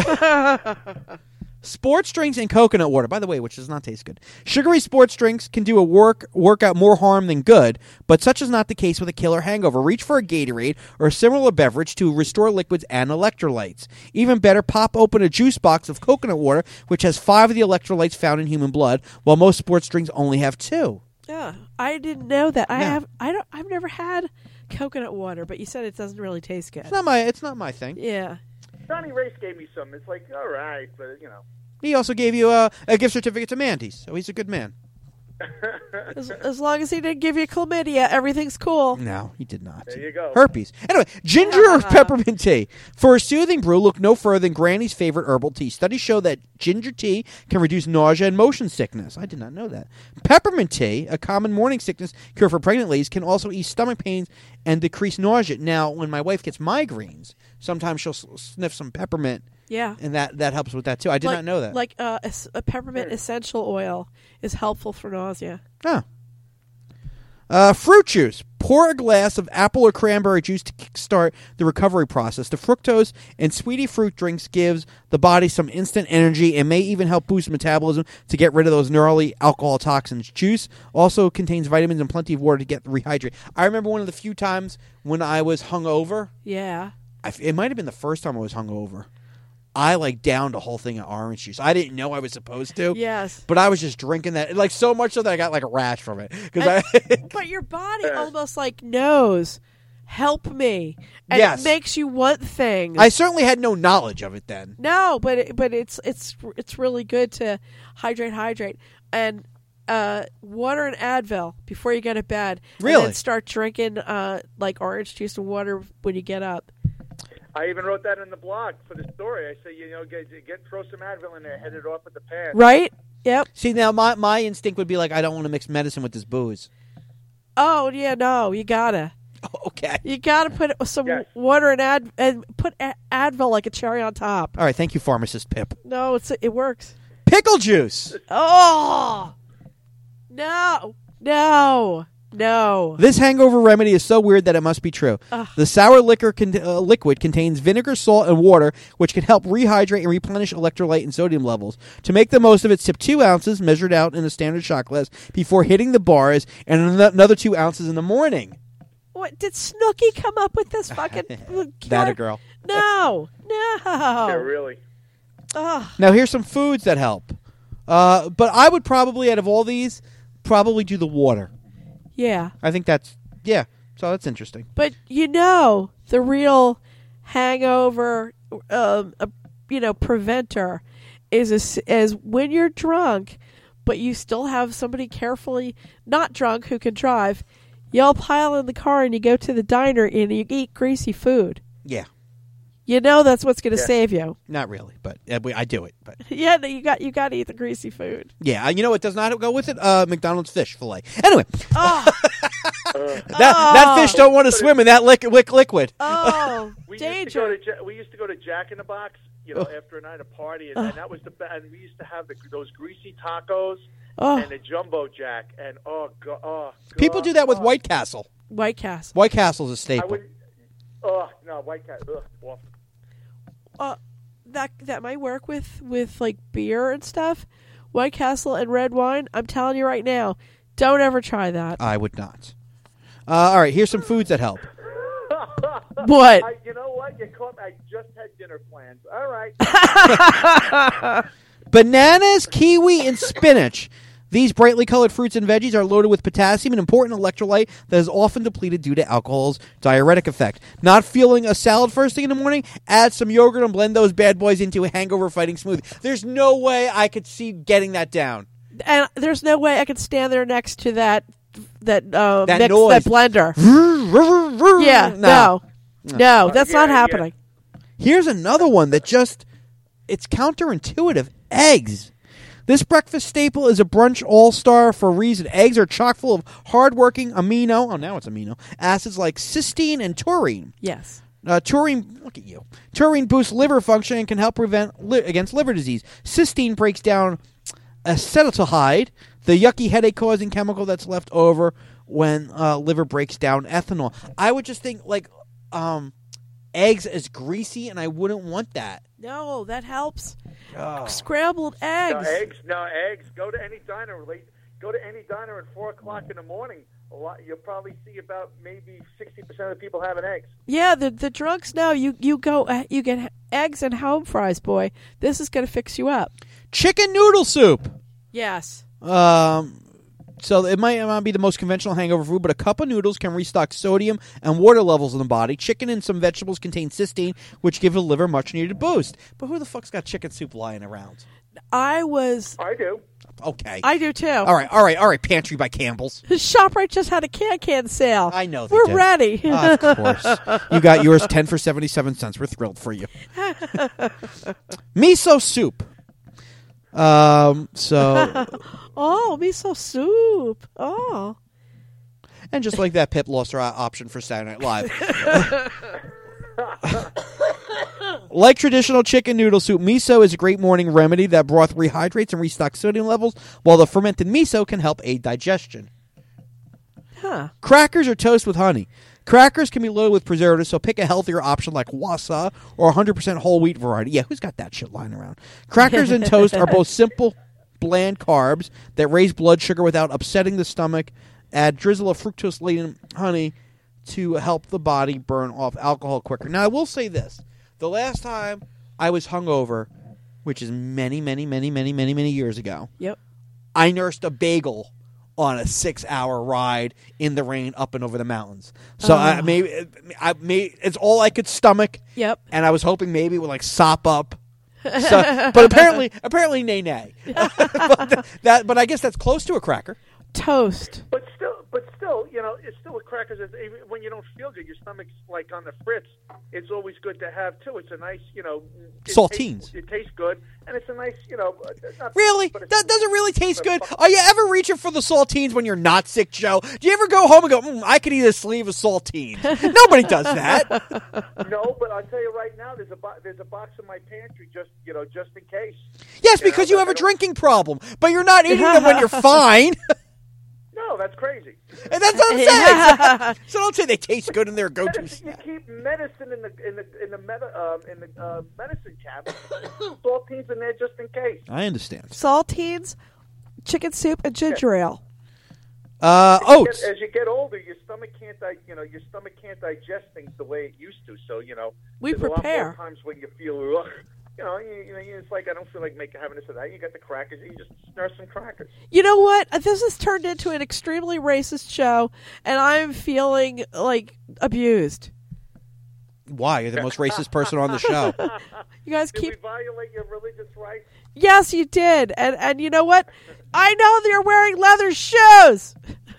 Sports drinks and coconut water, by the way, which does not taste good. Sugary sports drinks can do a work workout more harm than good, but such is not the case with a killer hangover. Reach for a Gatorade or a similar beverage to restore liquids and electrolytes. Even better, pop open a juice box of coconut water, which has five of the electrolytes found in human blood, while most sports drinks only have two. Yeah, I didn't know that. I Yeah. have. I don't. I've never had coconut water, but you said it doesn't really taste good. It's not my. It's not my thing. Yeah. Johnny Race gave me some. It's like, all right, but, you know. He also gave you a, a gift certificate to Mandy's, so he's a good man. As, as long as he didn't give you chlamydia, everything's cool. No, he did not. There you go. Herpes. Anyway, ginger or peppermint tea. For a soothing brew, look no further than Granny's favorite herbal tea. Studies show that ginger tea can reduce nausea and motion sickness. I did not know that. Peppermint tea, a common morning sickness cure for pregnant ladies, can also ease stomach pains and decrease nausea. Now, when my wife gets migraines, sometimes she'll s- sniff some peppermint, Yeah. and that, that helps with that too. I did like, not know that. Like uh, a, s- a peppermint essential oil is helpful for nausea. Oh. Uh, fruit juice. Pour a glass of apple or cranberry juice to kickstart the recovery process. The fructose and sweetie fruit drinks gives the body some instant energy and may even help boost metabolism to get rid of those gnarly alcohol toxins. Juice also contains vitamins and plenty of water to get rehydrated. I remember one of the few times when I was hungover. Yeah. I f it might have been the first time I was hungover. I like downed a whole thing of orange juice. I didn't know I was supposed to. Yes. But I was just drinking that, like so much so that I got like a rash from it. Because I, But your body almost like knows, help me. And Yes. it makes you want things. I certainly had no knowledge of it then. No, but it, but it's it's it's really good to hydrate, hydrate, and uh, water and Advil before you go to bed. And Really? then start drinking uh, like orange juice and water when you get up. I even wrote that in the blog for the story. I say, you know, get, get throw some Advil in there, head it off with the pan. Right? Yep. See, now my, my instinct would be like, I don't want to mix medicine with this booze. Oh yeah, no, you gotta, Okay. you gotta put it with some Yes. water and Ad and put a- Advil like a cherry on top. All right. Thank you, pharmacist Pip. No, it's it works. Pickle juice. Oh no, no. No. This hangover remedy is so weird that it must be true. Ugh. The sour liquor con- uh, liquid contains vinegar, salt, and water, which can help rehydrate and replenish electrolyte and sodium levels. To make the most of it, sip two ounces, measured out in a standard shot glass, before hitting the bars, and an- another two ounces in the morning. What did Snooky come up with this fucking? That a girl. No, no. Yeah, really. Ugh. Now, here's some foods that help. Uh, but I would probably, out of all these, probably do the water. Yeah, I think that's, yeah, so that's interesting. but you know the real hangover, um, uh, you know, preventer is as, as when you're drunk, but you still have somebody carefully not drunk who can drive. You all pile in the car and you go to the diner and you eat greasy food. Yeah, You know that's what's going to Yeah. save you. not really, but uh, we- I do it. But Yeah, no, you got you got to eat the greasy food. yeah, you know what does not go with it? Uh, McDonald's fish fillet. Anyway, Oh, that that fish don't want to swim in that lick, lick liquid. oh, We used to go danger! to Ja- we used to go to Jack in the Box, you know, after a night of party, and, and that was the be- and we used to have the, those greasy tacos Oh, and the jumbo jack, and oh god, oh, People God, do that with oh, White Castle. White Castle. White Castle's a I staple. would. Oh no, White Cat. Ugh, awful. Uh, that that might work with with like beer and stuff. White Castle and red wine. I'm telling you right now, don't ever try that. I would not. Uh, all right, here's some foods that help. What? I, you know what? You caught. I just had dinner plans. All right. Bananas, kiwi, and spinach. These brightly colored fruits and veggies are loaded with potassium, an important electrolyte that is often depleted due to alcohol's diuretic effect. Not feeling a salad first thing in the morning? Add some yogurt and blend those bad boys into a hangover-fighting smoothie. There's no way I could see getting that down. And there's no way I could stand there next to that that uh, That mix, noise. that blender. Yeah, No. no, no, that's Yeah, not yeah. happening. Here's another one that just, it's counterintuitive. Eggs. This breakfast staple is a brunch all-star for a reason. Eggs are chock full of hard-working amino, oh, now it's amino, acids like cysteine and taurine. Yes. Uh, taurine, look at you. Taurine boosts liver function and can help prevent li- against liver disease. Cysteine breaks down acetaldehyde, the yucky headache-causing chemical that's left over when uh, liver breaks down ethanol. I would just think, like, um, eggs is greasy, and I wouldn't want that. No, that helps. Oh. Scrambled eggs. No eggs. No eggs. Go to any diner. Late. Go to any diner at four o'clock in the morning. A lot. You'll probably see about maybe sixty percent of the people having eggs. Yeah, the the drunks know you you go uh, you get eggs and home fries, boy. This is going to fix you up. Chicken noodle soup. Yes. Um, so it might not be the most conventional hangover food, but a cup of noodles can restock sodium and water levels in the body. Chicken and some vegetables contain cysteine, which give the liver much needed boost. But who the fuck's got chicken soup lying around? I was I do. Okay. I do too. all right, all right, all right. Pantry by Campbell's. ShopRite just had a can can sale. I know they We're did. ready. Of course. You got yours ten for seventy-seven cents. We're thrilled for you. Miso soup. Um, so, Oh, miso soup. Oh. and just like that, Pip lost her uh, option for Saturday Night Live. Like traditional chicken noodle soup, miso is a great morning remedy. That broth rehydrates and restocks sodium levels, while the fermented miso can help aid digestion. Huh. Crackers or toast with honey. Crackers can be loaded with preservatives, so pick a healthier option like Wassa or one hundred percent whole wheat variety. Yeah, who's got that shit lying around? Crackers and toast are both simple, bland carbs that raise blood sugar without upsetting the stomach. Add drizzle of fructose-laden honey to help the body burn off alcohol quicker. Now, I will say this. The last time I was hungover, which is many, many, many, many, many, many years ago, Yep. I nursed a bagel on a six-hour ride in the rain up and over the mountains. So I Oh. maybe I may it's all I could stomach, Yep. and I was hoping maybe it would like sop up. So, but apparently, apparently, nay, nay. but that, but I guess that's close to a cracker. Toast. But still, but still, you know, it's still with crackers. It's, even when you don't feel good, your stomach's like on the fritz. It's always good to have too. It's a nice, you know, it Saltines. Tastes, it tastes good, and it's a nice, you know. uh, Not, Really? but it's- That doesn't really taste but good. it's- Are you ever reaching for the saltines when you're not sick, Joe? Do you ever go home and go, mm, I could eat a sleeve of saltines? Nobody does that. No, but I'll tell you right now, there's a bo- there's a box in my pantry just you know just in case. Yes, You know, because you but have I a don't- drinking problem, but you're not eating them when you're fine. No, that's crazy. And that's what I'm saying. So don't say they taste good and they're a go-to Medicine, you snack. keep medicine in the in the in the meta, um, in the uh, medicine cabinet. Saltines in there just in case. I understand. Saltines, chicken soup, and ginger ale. Uh, As you oats. get- As you get older, your stomach can't, di- you know, your stomach can't digest things the way it used to. So you know, We there's a lot prepare. more times when you feel, ugh, you know, you, you know, it's like I don't feel like making having this or that. You got the crackers, you just nurse some crackers. You know what? This has turned into an extremely racist show, and I'm feeling like abused. Why? You're the most racist person on the show. You guys Did keep. we violate your religious rights? Yes, you did, and and you know what? I know that you're wearing leather shoes.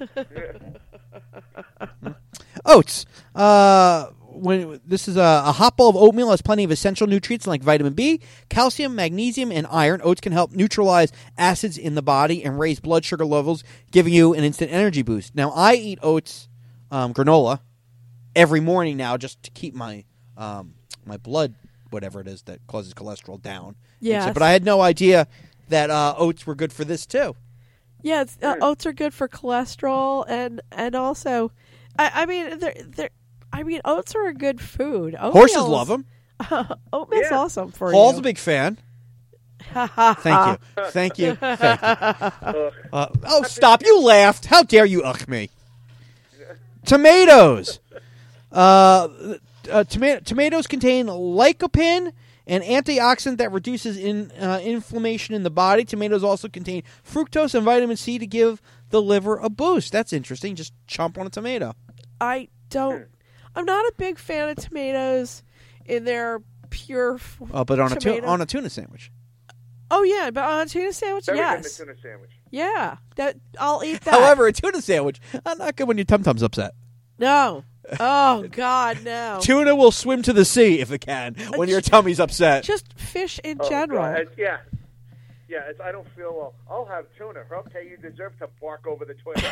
Oats. Uh, when this is a, a hot bowl of oatmeal has plenty of essential nutrients like vitamin B, calcium, magnesium, and iron. Oats can help neutralize acids in the body and raise blood sugar levels, giving you an instant energy boost. Now, I eat oats um, granola every morning now just to keep my um, my blood, whatever it is that causes cholesterol, down. Yes. But I had no idea that uh, oats were good for this too. Yeah, it's, uh, oats are good for cholesterol, and and also, I, I mean, they're they're. I mean, oats are a good food. Oatmeal's, Horses love them. Oatmeal's Yeah. awesome for Paul's you. a big fan. Thank you. Thank you. Thank you. Ugh. Uh, oh, stop. You laughed. How dare you ugh me. Tomatoes. Uh, uh, toma- tomatoes contain lycopene, an antioxidant that reduces in, uh, inflammation in the body. Tomatoes also contain fructose and vitamin C to give the liver a boost. That's interesting. Just chomp on a tomato. I don't. I'm not a big fan of tomatoes in their pure. F- Oh, but on a, tu- tomato. on a tuna sandwich. Oh yeah, but on a tuna sandwich, Very good in yes, the tuna sandwich. yeah. That I'll eat that. However, a tuna sandwich, uh, not good when your tum-tum's upset. no. Oh God, no. Tuna will swim to the sea if it can when your tummy's upset. Just fish in Oh, general. God. It's- yeah. Yeah, it's, I don't feel well. I'll have tuna. Okay, you deserve to bark over the toilet.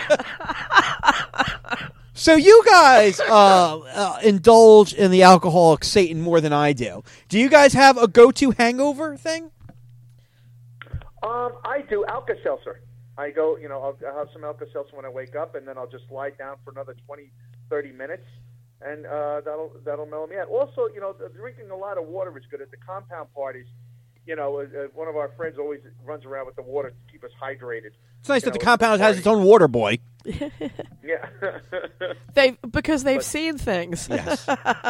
So you guys uh, uh, indulge in the alcoholic Satan more than I do. Do you guys have a go-to hangover thing? um, I do Alka-Seltzer. I go, you know, I'll, I'll have some Alka-Seltzer when I wake up, and then I'll just lie down for another twenty, thirty minutes, and uh, that'll that'll mellow me out. Also, you know, drinking a lot of water is good. At the compound parties, you know, uh, uh, one of our friends always runs around with the water to keep us hydrated. It's nice You that the know, compound it's a has its own water boy. Yeah. They because they've But- seen things. Yes.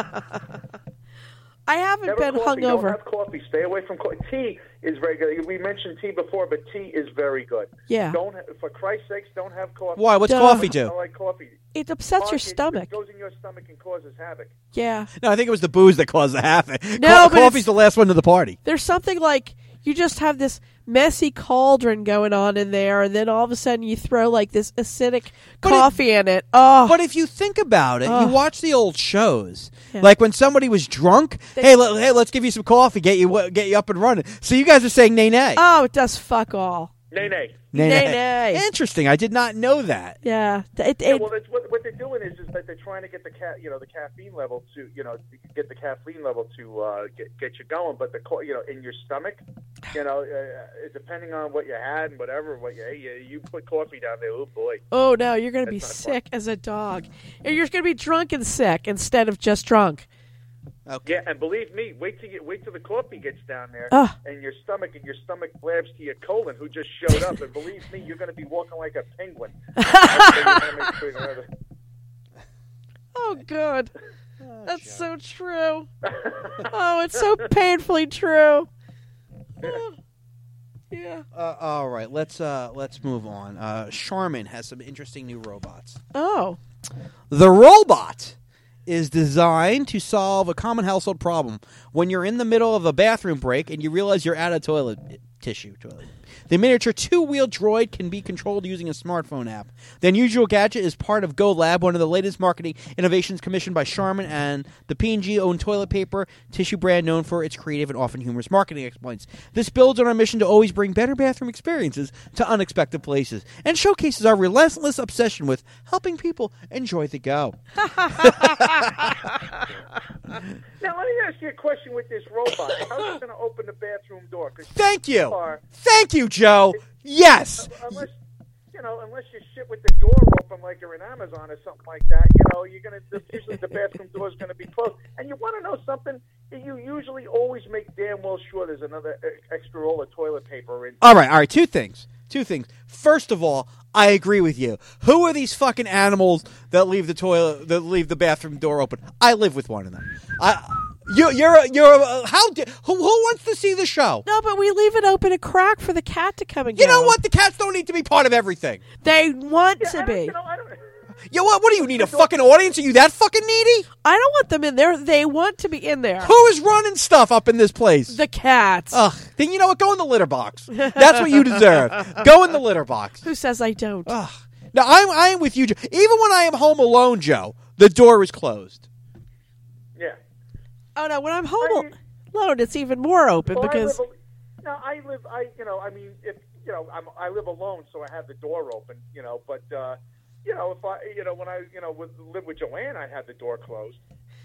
I haven't Never been coffee. Don't hungover. have coffee. Stay away from coffee. Tea is very good. We mentioned tea before, but tea is very good. Yeah. Don't, ha- for Christ's sakes, don't have coffee. Why? What's Duh. coffee I do? don't like coffee. It upsets your It- stomach. It goes in your stomach and causes havoc. Yeah. No, I think it was the booze that caused the havoc. No, Co- but coffee's it's- the last one to the party. There's something like you just have this messy cauldron going on in there, and then all of a sudden you throw like this acidic But it- coffee in it. Oh, But if you think about it, you Ugh. watch the old shows. Yeah. Like when somebody was drunk, They- hey, let, hey, let's give you some coffee, get you get you up and running. So you guys are saying nay nay. oh, it does fuck all. Nay, nay. nay nay, nay. Interesting. I did not know that. Yeah. It, Yeah, it, well, that's what, what they're doing is, is that they're trying to get the ca- you know, the caffeine level to, you know, get the caffeine level to uh, get get you going. But the, co- you know, in your stomach, you know, uh, depending on what you had and whatever, what you you, you put coffee down there. Oh boy. oh no, you're gonna be That's not sick as a dog. And you're gonna be drunk and sick instead of just drunk. Okay. Yeah, and believe me, wait till you, wait till the coffee gets down there, Ugh. and your stomach and your stomach blabs to your colon, who just showed up. And believe me, you're going to be walking like a penguin. So you wanna make sure you know the- Oh, good. That's so true. Oh, it's so painfully true. Oh, yeah. Uh, all right, let's uh, let's move on. Uh, Charmin has some interesting new robots. Oh. The robot is designed to solve a common household problem when you're in the middle of a bathroom break and you realize you're out of toilet tissue. Toilet. The miniature two-wheel droid can be controlled using a smartphone app. The unusual gadget is part of Go Lab, one of the latest marketing innovations commissioned by Charmin and the P and G-owned toilet paper tissue brand known for its creative and often humorous marketing exploits. This builds on our mission to always bring better bathroom experiences to unexpected places and showcases our relentless obsession with helping people enjoy the go. Now, let me ask you a question with this robot. How's it going to open the bathroom door? 'Cause Thank you. are- Thank you, Joe. Yes. Unless, you know, unless you shit with the door open like you're in Amazon or something like that, you know, you're gonna usually the bathroom door is gonna be closed. And you want to know something? You usually always make damn well sure there's another extra roll of toilet paper in. All right, all right. Two things. Two things. First of all, I agree with you. Who are these fucking animals that leave the toilet, that leave the bathroom door open? I live with one of them. I, you, you're, a, you're. A, how? Di- who, who wants to see the show? No, but we leave it open a crack for the cat to come and go. You know what? The cats don't need to be part of everything. They want Yeah, I to don't- be. You know, I don't. You what? What do you need? A fucking audience? Are you that fucking needy? I don't want them in there. They want to be in there. Who is running stuff up in this place? The cats. Ugh. Then you know what? Go in the litter box. That's what you deserve. Go in the litter box. Who says I don't? Ugh. Now I'm I'm with you, Joe. Even when I am home alone, Joe, the door is closed. Yeah. Oh no, when I'm home I- alone, it's even more open Well, because I live, a- no, I live. I you know. I mean, if you know, I'm, I live alone, so I have the door open. You know, but uh, you know, if I you know when I you know would live with Joanne, I'd have the door closed.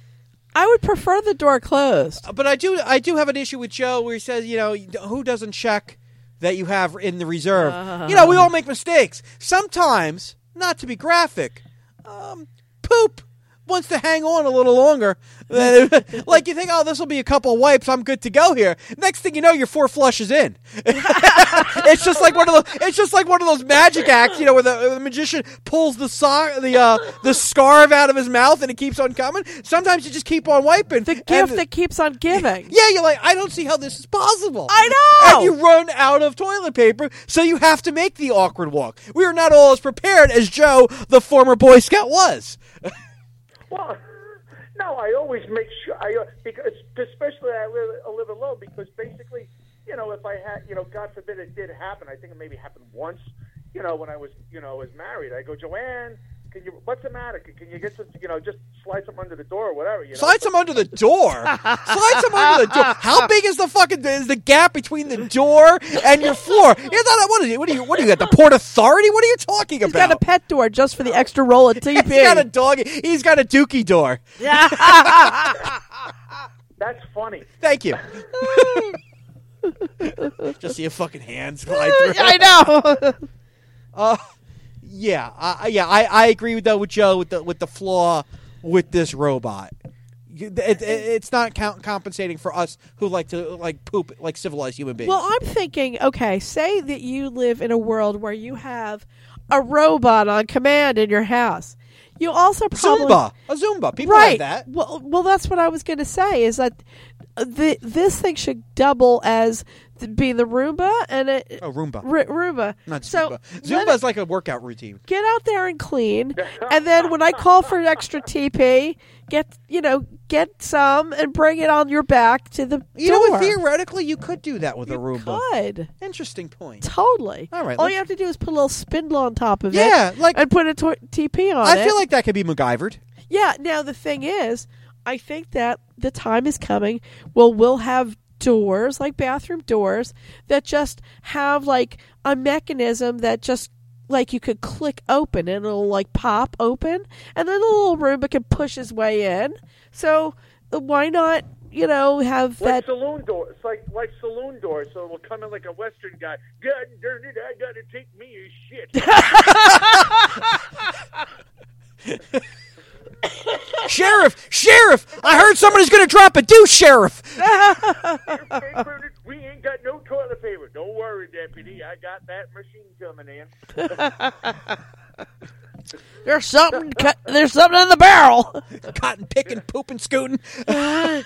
I would prefer the door closed. But I do I do have an issue with Joe where he says, you know, who doesn't check that you have in the reserve? Uh. You know, we all make mistakes. Sometimes, not to be graphic, um, poop wants to hang on a little longer. Like you think, oh, this will be a couple of wipes, I'm good to go here. Next thing you know, you're four flushes in. It's just like one of those. It's just like one of those magic acts, you know, where the, the magician pulls the sock, the uh, the scarf out of his mouth, and it keeps on coming. Sometimes you just keep on wiping. The gift and- that keeps on giving. Yeah, you're like, I don't see how this is possible. I know! And you run out of toilet paper, so you have to make the awkward walk. We are not all as prepared as Joe, the former Boy Scout, was. Well, no, I always make sure. I uh, because especially I live, I live alone because basically, you know, if I had, you know, God forbid it did happen. I think it maybe happened once. You know, when I was, you know, was married, I go, Joanne, can you? What's the matter? Can, can you get some? You know, just slide some under the door or whatever. You know? Slide some under the door. Slide some under the door. How big is the fucking is the gap between the door and your floor? You thought, what are you? What are you? What are you at the Port Authority? What are you talking He's about? got a pet door just for the extra roll of T P. He's got a dog. He's got a dookie door. That's funny. Thank you. Just see a fucking hand slide through. I know. Uh, yeah, uh, yeah, I, I agree with though with Joe with the with the flaw with this robot. You- It, it, it's not count, compensating for us who like to like poop like civilized human beings. Well, I'm thinking, okay, say that you live in a world where you have a robot on command in your house. You also probably Zumba, a Zumba. People right. have that. Well, well, that's what I was going to say. Is that the this thing should double as th- being the Roomba and it Oh, Roomba, R- Roomba. not so Zumba. let Zumba it- is like a workout routine. get out there and clean, and then when I call for extra T P, get you know get some and bring it on your back to the You door. know what? Theoretically, you could do that with you a Roomba. could. Interesting point. Totally. All right, All let's- you have to do is put a little spindle on top of it. Yeah, like And put a to- T P on I it. feel like that could be MacGyvered. Yeah, now the thing is, I think that the time is coming. Well, we'll have doors, like bathroom doors, that just have like a mechanism that just like you could click open and it'll like pop open, and then the little Roomba can push his way in. So uh, why not, you know, have Like that? saloon door. It's like like saloon doors. So it will come in like a Western guy. God darn it! I gotta take me a shit. Sheriff, Sheriff! I heard somebody's going to drop a deuce, Sheriff. We ain't got no toilet paper. Don't worry, deputy. I got that machine coming in. There's something. cu- there's something in the barrel. Cotton picking, pooping, scooting. Yeah.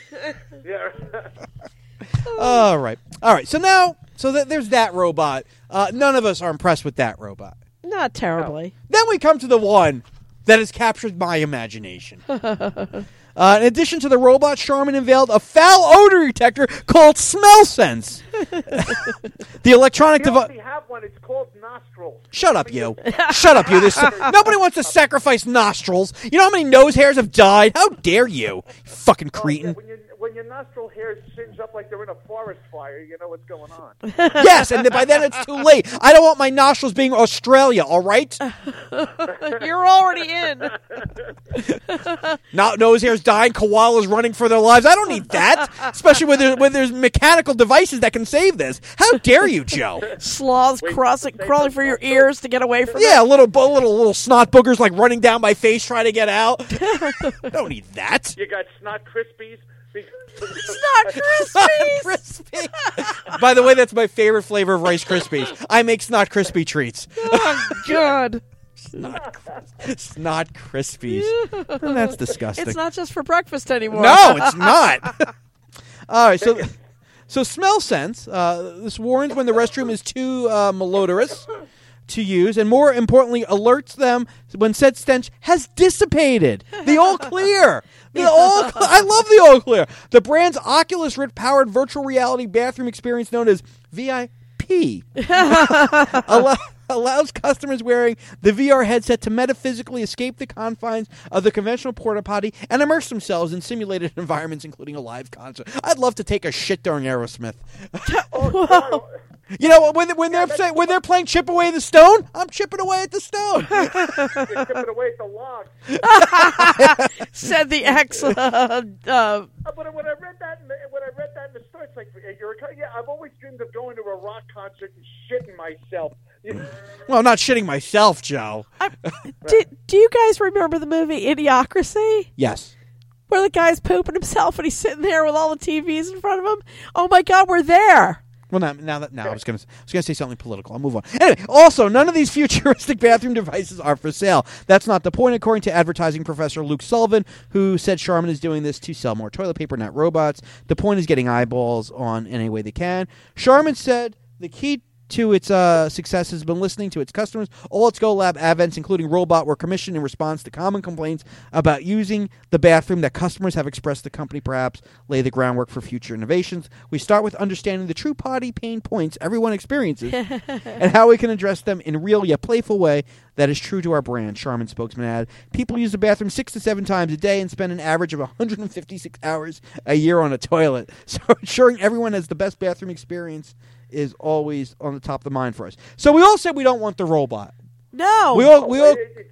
All right, all right. So now, so th- there's that robot. Uh, none of us are impressed with that robot. Not terribly. Then we come to the one that has captured my imagination. uh, in addition to the robot, Charmin unveiled a foul odor detector called Smell Sense. The electronic You device. already have one. It's called nostrils. Shut up, you. Shut up, you. This nobody wants to sacrifice nostrils. You know how many nose hairs have died? How dare you, you fucking Oh, yeah, cretin? when you when when your nostril hairs singe up like they're in a forest fire, you know what's going on. Yes, and by then it's too late. I don't want my nostrils being Australia, all right? You're already in. Not nose hairs dying, koalas running for their lives. I don't need that, especially when, there, when there's mechanical devices that can save this. How dare you, Joe? Sloths Wait, crossing, say crawling for your ears to get away from Yeah, little little little snot boogers like running down my face trying to get out. I don't need that. You got snot crispies. it. It's not crispy. Crispy. By the way, that's my favorite flavor of Rice Krispies. I make Snot Crispy treats. Oh, God. Snot, snot Krispies. And that's disgusting. It's not just for breakfast anymore. No, it's not. All right, so so smell sense. Uh, this warns when the restroom is too uh, malodorous to use, and more importantly, alerts them when said stench has dissipated. The all clear. The all. Cl- I love the all clear. The brand's Oculus Rift-powered virtual reality bathroom experience, known as V I P, allow- allows customers wearing the V R headset to metaphysically escape the confines of the conventional porta potty and immerse themselves in simulated environments, including a live concert. I'd love to take a shit during Aerosmith. Oh, You know, when when they're saying, when they're playing "Chip Away the Stone," I'm chipping away at the stone. you're chipping away at the log. Said the ex. Uh, uh, Uh, but when I read that, in the, when I read that in the store, it's like, you're a, yeah, I've always dreamed of going to a rock concert and shitting myself. Well, not shitting myself, Joe. I, do, do you guys remember the movie Idiocracy? Yes. Where the guy's pooping himself and he's sitting there with all the T Vs in front of him? Oh, my God, we're there. Well, now, now that now I was going to I was going to say something political. I'll move on. Anyway, also, none of these futuristic bathroom devices are for sale. That's not the point, according to advertising professor Luke Sullivan, who said Charmin is doing this to sell more toilet paper, not robots. The point is getting eyeballs on any way they can. Charmin said the key to its uh, success has been listening to its customers. All its Go Lab advents, including Robot, were commissioned in response to common complaints about using the bathroom that customers have expressed the company perhaps lay the groundwork for future innovations. We start with understanding the true potty pain points everyone experiences and how we can address them in a real yet playful way that is true to our brand, Charmin spokesman added. People use the bathroom six to seven times a day and spend an average of one hundred fifty-six hours a year on a toilet. So ensuring everyone has the best bathroom experience is always on the top of the mind for us. So we all said we don't want the robot. No. We all, we all It- it's-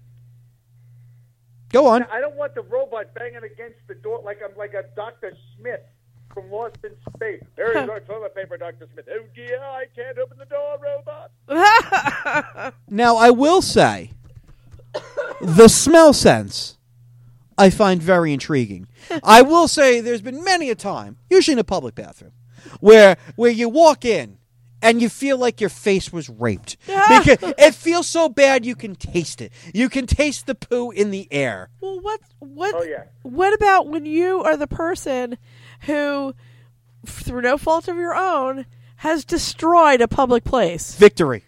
go on. I don't want the robot banging against the door like I'm like a Doctor Smith from Lost in Space. There is our toilet paper, Doctor Smith. Oh dear, I can't open the door, robot. Now I will say, the smell sense I find very intriguing. I will say there's been many a time, usually in a public bathroom, where where you walk in and you feel like your face was raped. Because it feels so bad you can taste it. You can taste the poo in the air. Well, what what Oh, yeah. what about when you are the person who, through no fault of your own, has destroyed a public place? Victory.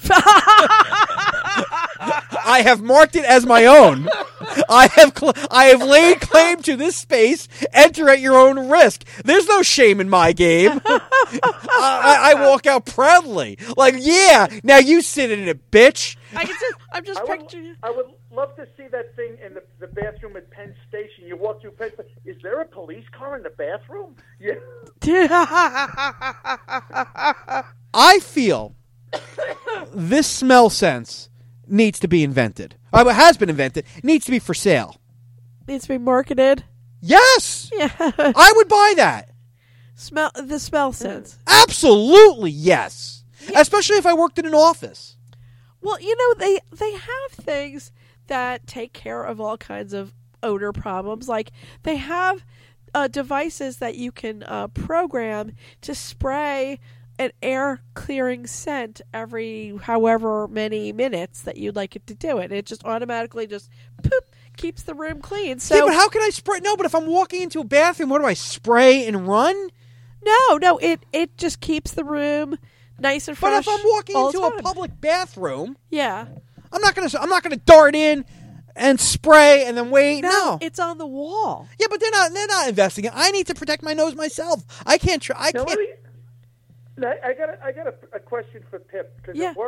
I have marked it as my own. I have cl- I have laid claim to this space. Enter at your own risk. There's no shame in my game. I, I walk out proudly. Like, yeah, now you sit in it, bitch. I can just, I'm just I would, picturing. I would love to see that thing in the, the bathroom at Penn Station. You walk through Penn Station. Is there a police car in the bathroom? Yeah. I feel this smell sense needs to be invented. Or it has been invented. Needs to be for sale. Needs to be marketed. Yes. Yeah. I would buy that. Smell the smell sense. Absolutely, yes. Especially if I worked in an office. Well, you know, they they have things that take care of all kinds of odor problems. Like they have uh, devices that you can uh, program to spray an air clearing scent every however many minutes that you'd like it to do it. It just automatically just poop keeps the room clean. So Yeah, but how can I spray? No, but if I'm walking into a bathroom, what do I spray and run? no, no, it it just keeps the room nice and fresh. But if I'm walking all the into a time. public bathroom, yeah, I'm not gonna I'm not gonna dart in and spray and then wait. No. it's on the wall. Yeah, but they're not they're not investing it. I need to protect my nose myself. I can't try. I Now, can't. let me, I I got a, I got a, a question for Pip because Yeah. at work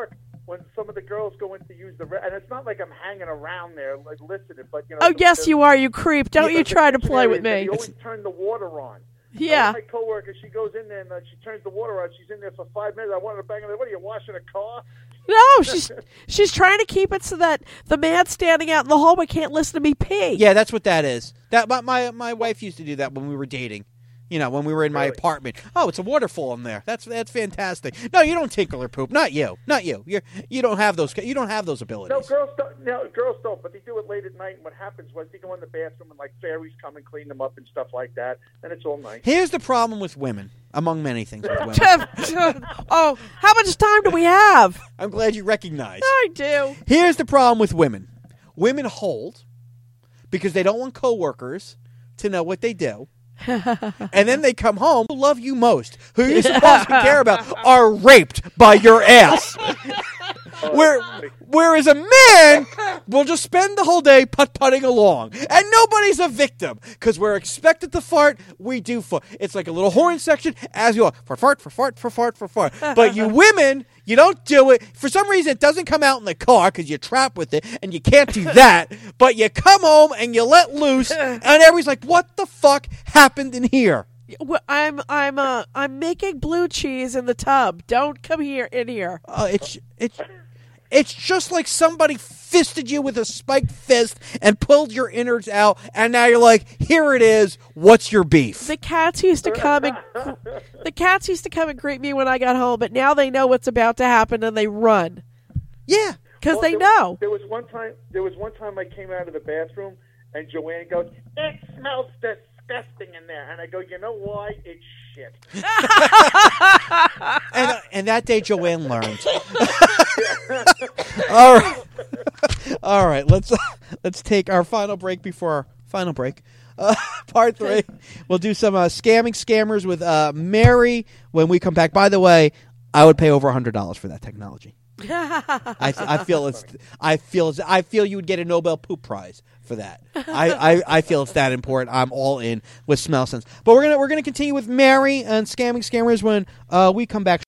when some of the girls go in to use the, re- and it's not like I'm hanging around there like listening, but you know. Oh, yes, the- you are, you creep. Don't the- you the try to kitchen play with areas, me. They always turn the water on. Yeah. Uh, my coworker, she goes in there and uh, she turns the water on. She's in there for five minutes. I wanted to bang her. What are you washing a car? No, she's she's trying to keep it so that the man standing out in the hallway can't listen to me pee. Yeah, that's what that is. That my, my my wife used to do that when we were dating. You know, when we were in my Really? apartment. Oh, it's a waterfall in there. That's that's fantastic. No, you don't tinkle or poop. Not you. Not you. You you don't have those. You don't have those abilities. No, girls don't. No, girls don't. But they do it late at night. And what happens was they go in the bathroom and like fairies come and clean them up and stuff like that. And it's all nice. Here's the problem with women, among many things with women. Oh, how much time do we have? I'm glad you recognize. I do. Here's the problem with women. Women hold because they don't want coworkers to know what they do. And then they come home, who love you most, who you're supposed to care about, are raped by your ass. Where, whereas a man will just spend the whole day putt-putting along. And nobody's a victim. Because we're expected to fart, we do fart. It's like a little horn section, as you are. For fart, for fart, for fart, for fart. But you women, you don't do it. For some reason, it doesn't come out in the car because you're trapped with it, and you can't do that. But you come home and you let loose, and everybody's like, what the fuck happened in here? Well, I'm I'm uh I'm making blue cheese in the tub. Don't come here in here. Uh, it's it's it's just like somebody fisted you with a spiked fist and pulled your innards out, and now you're like, here it is. What's your beef? The cats used to come and the cats used to come and greet me when I got home, but now they know what's about to happen and they run Yeah. because Well, they there know. Was, there was one time. There was one time I came out of the bathroom and Joanne goes, "It smells disgusting in there," and I go, "You know why? It's shit." And uh, and that day Joanne learned. All right. All right. Let's let's take our final break before our final break. Uh, part three. We'll do some uh, scamming scammers with uh, Mary when we come back. By the way, I would pay over a hundred dollars for that technology. I, I feel it's I feel it's, I feel you would get a Nobel Poop Prize for that. I, I, I feel it's that important. I'm all in with Smell Sense. But we're gonna we're gonna continue with Mary and scamming scammers when uh, we come back.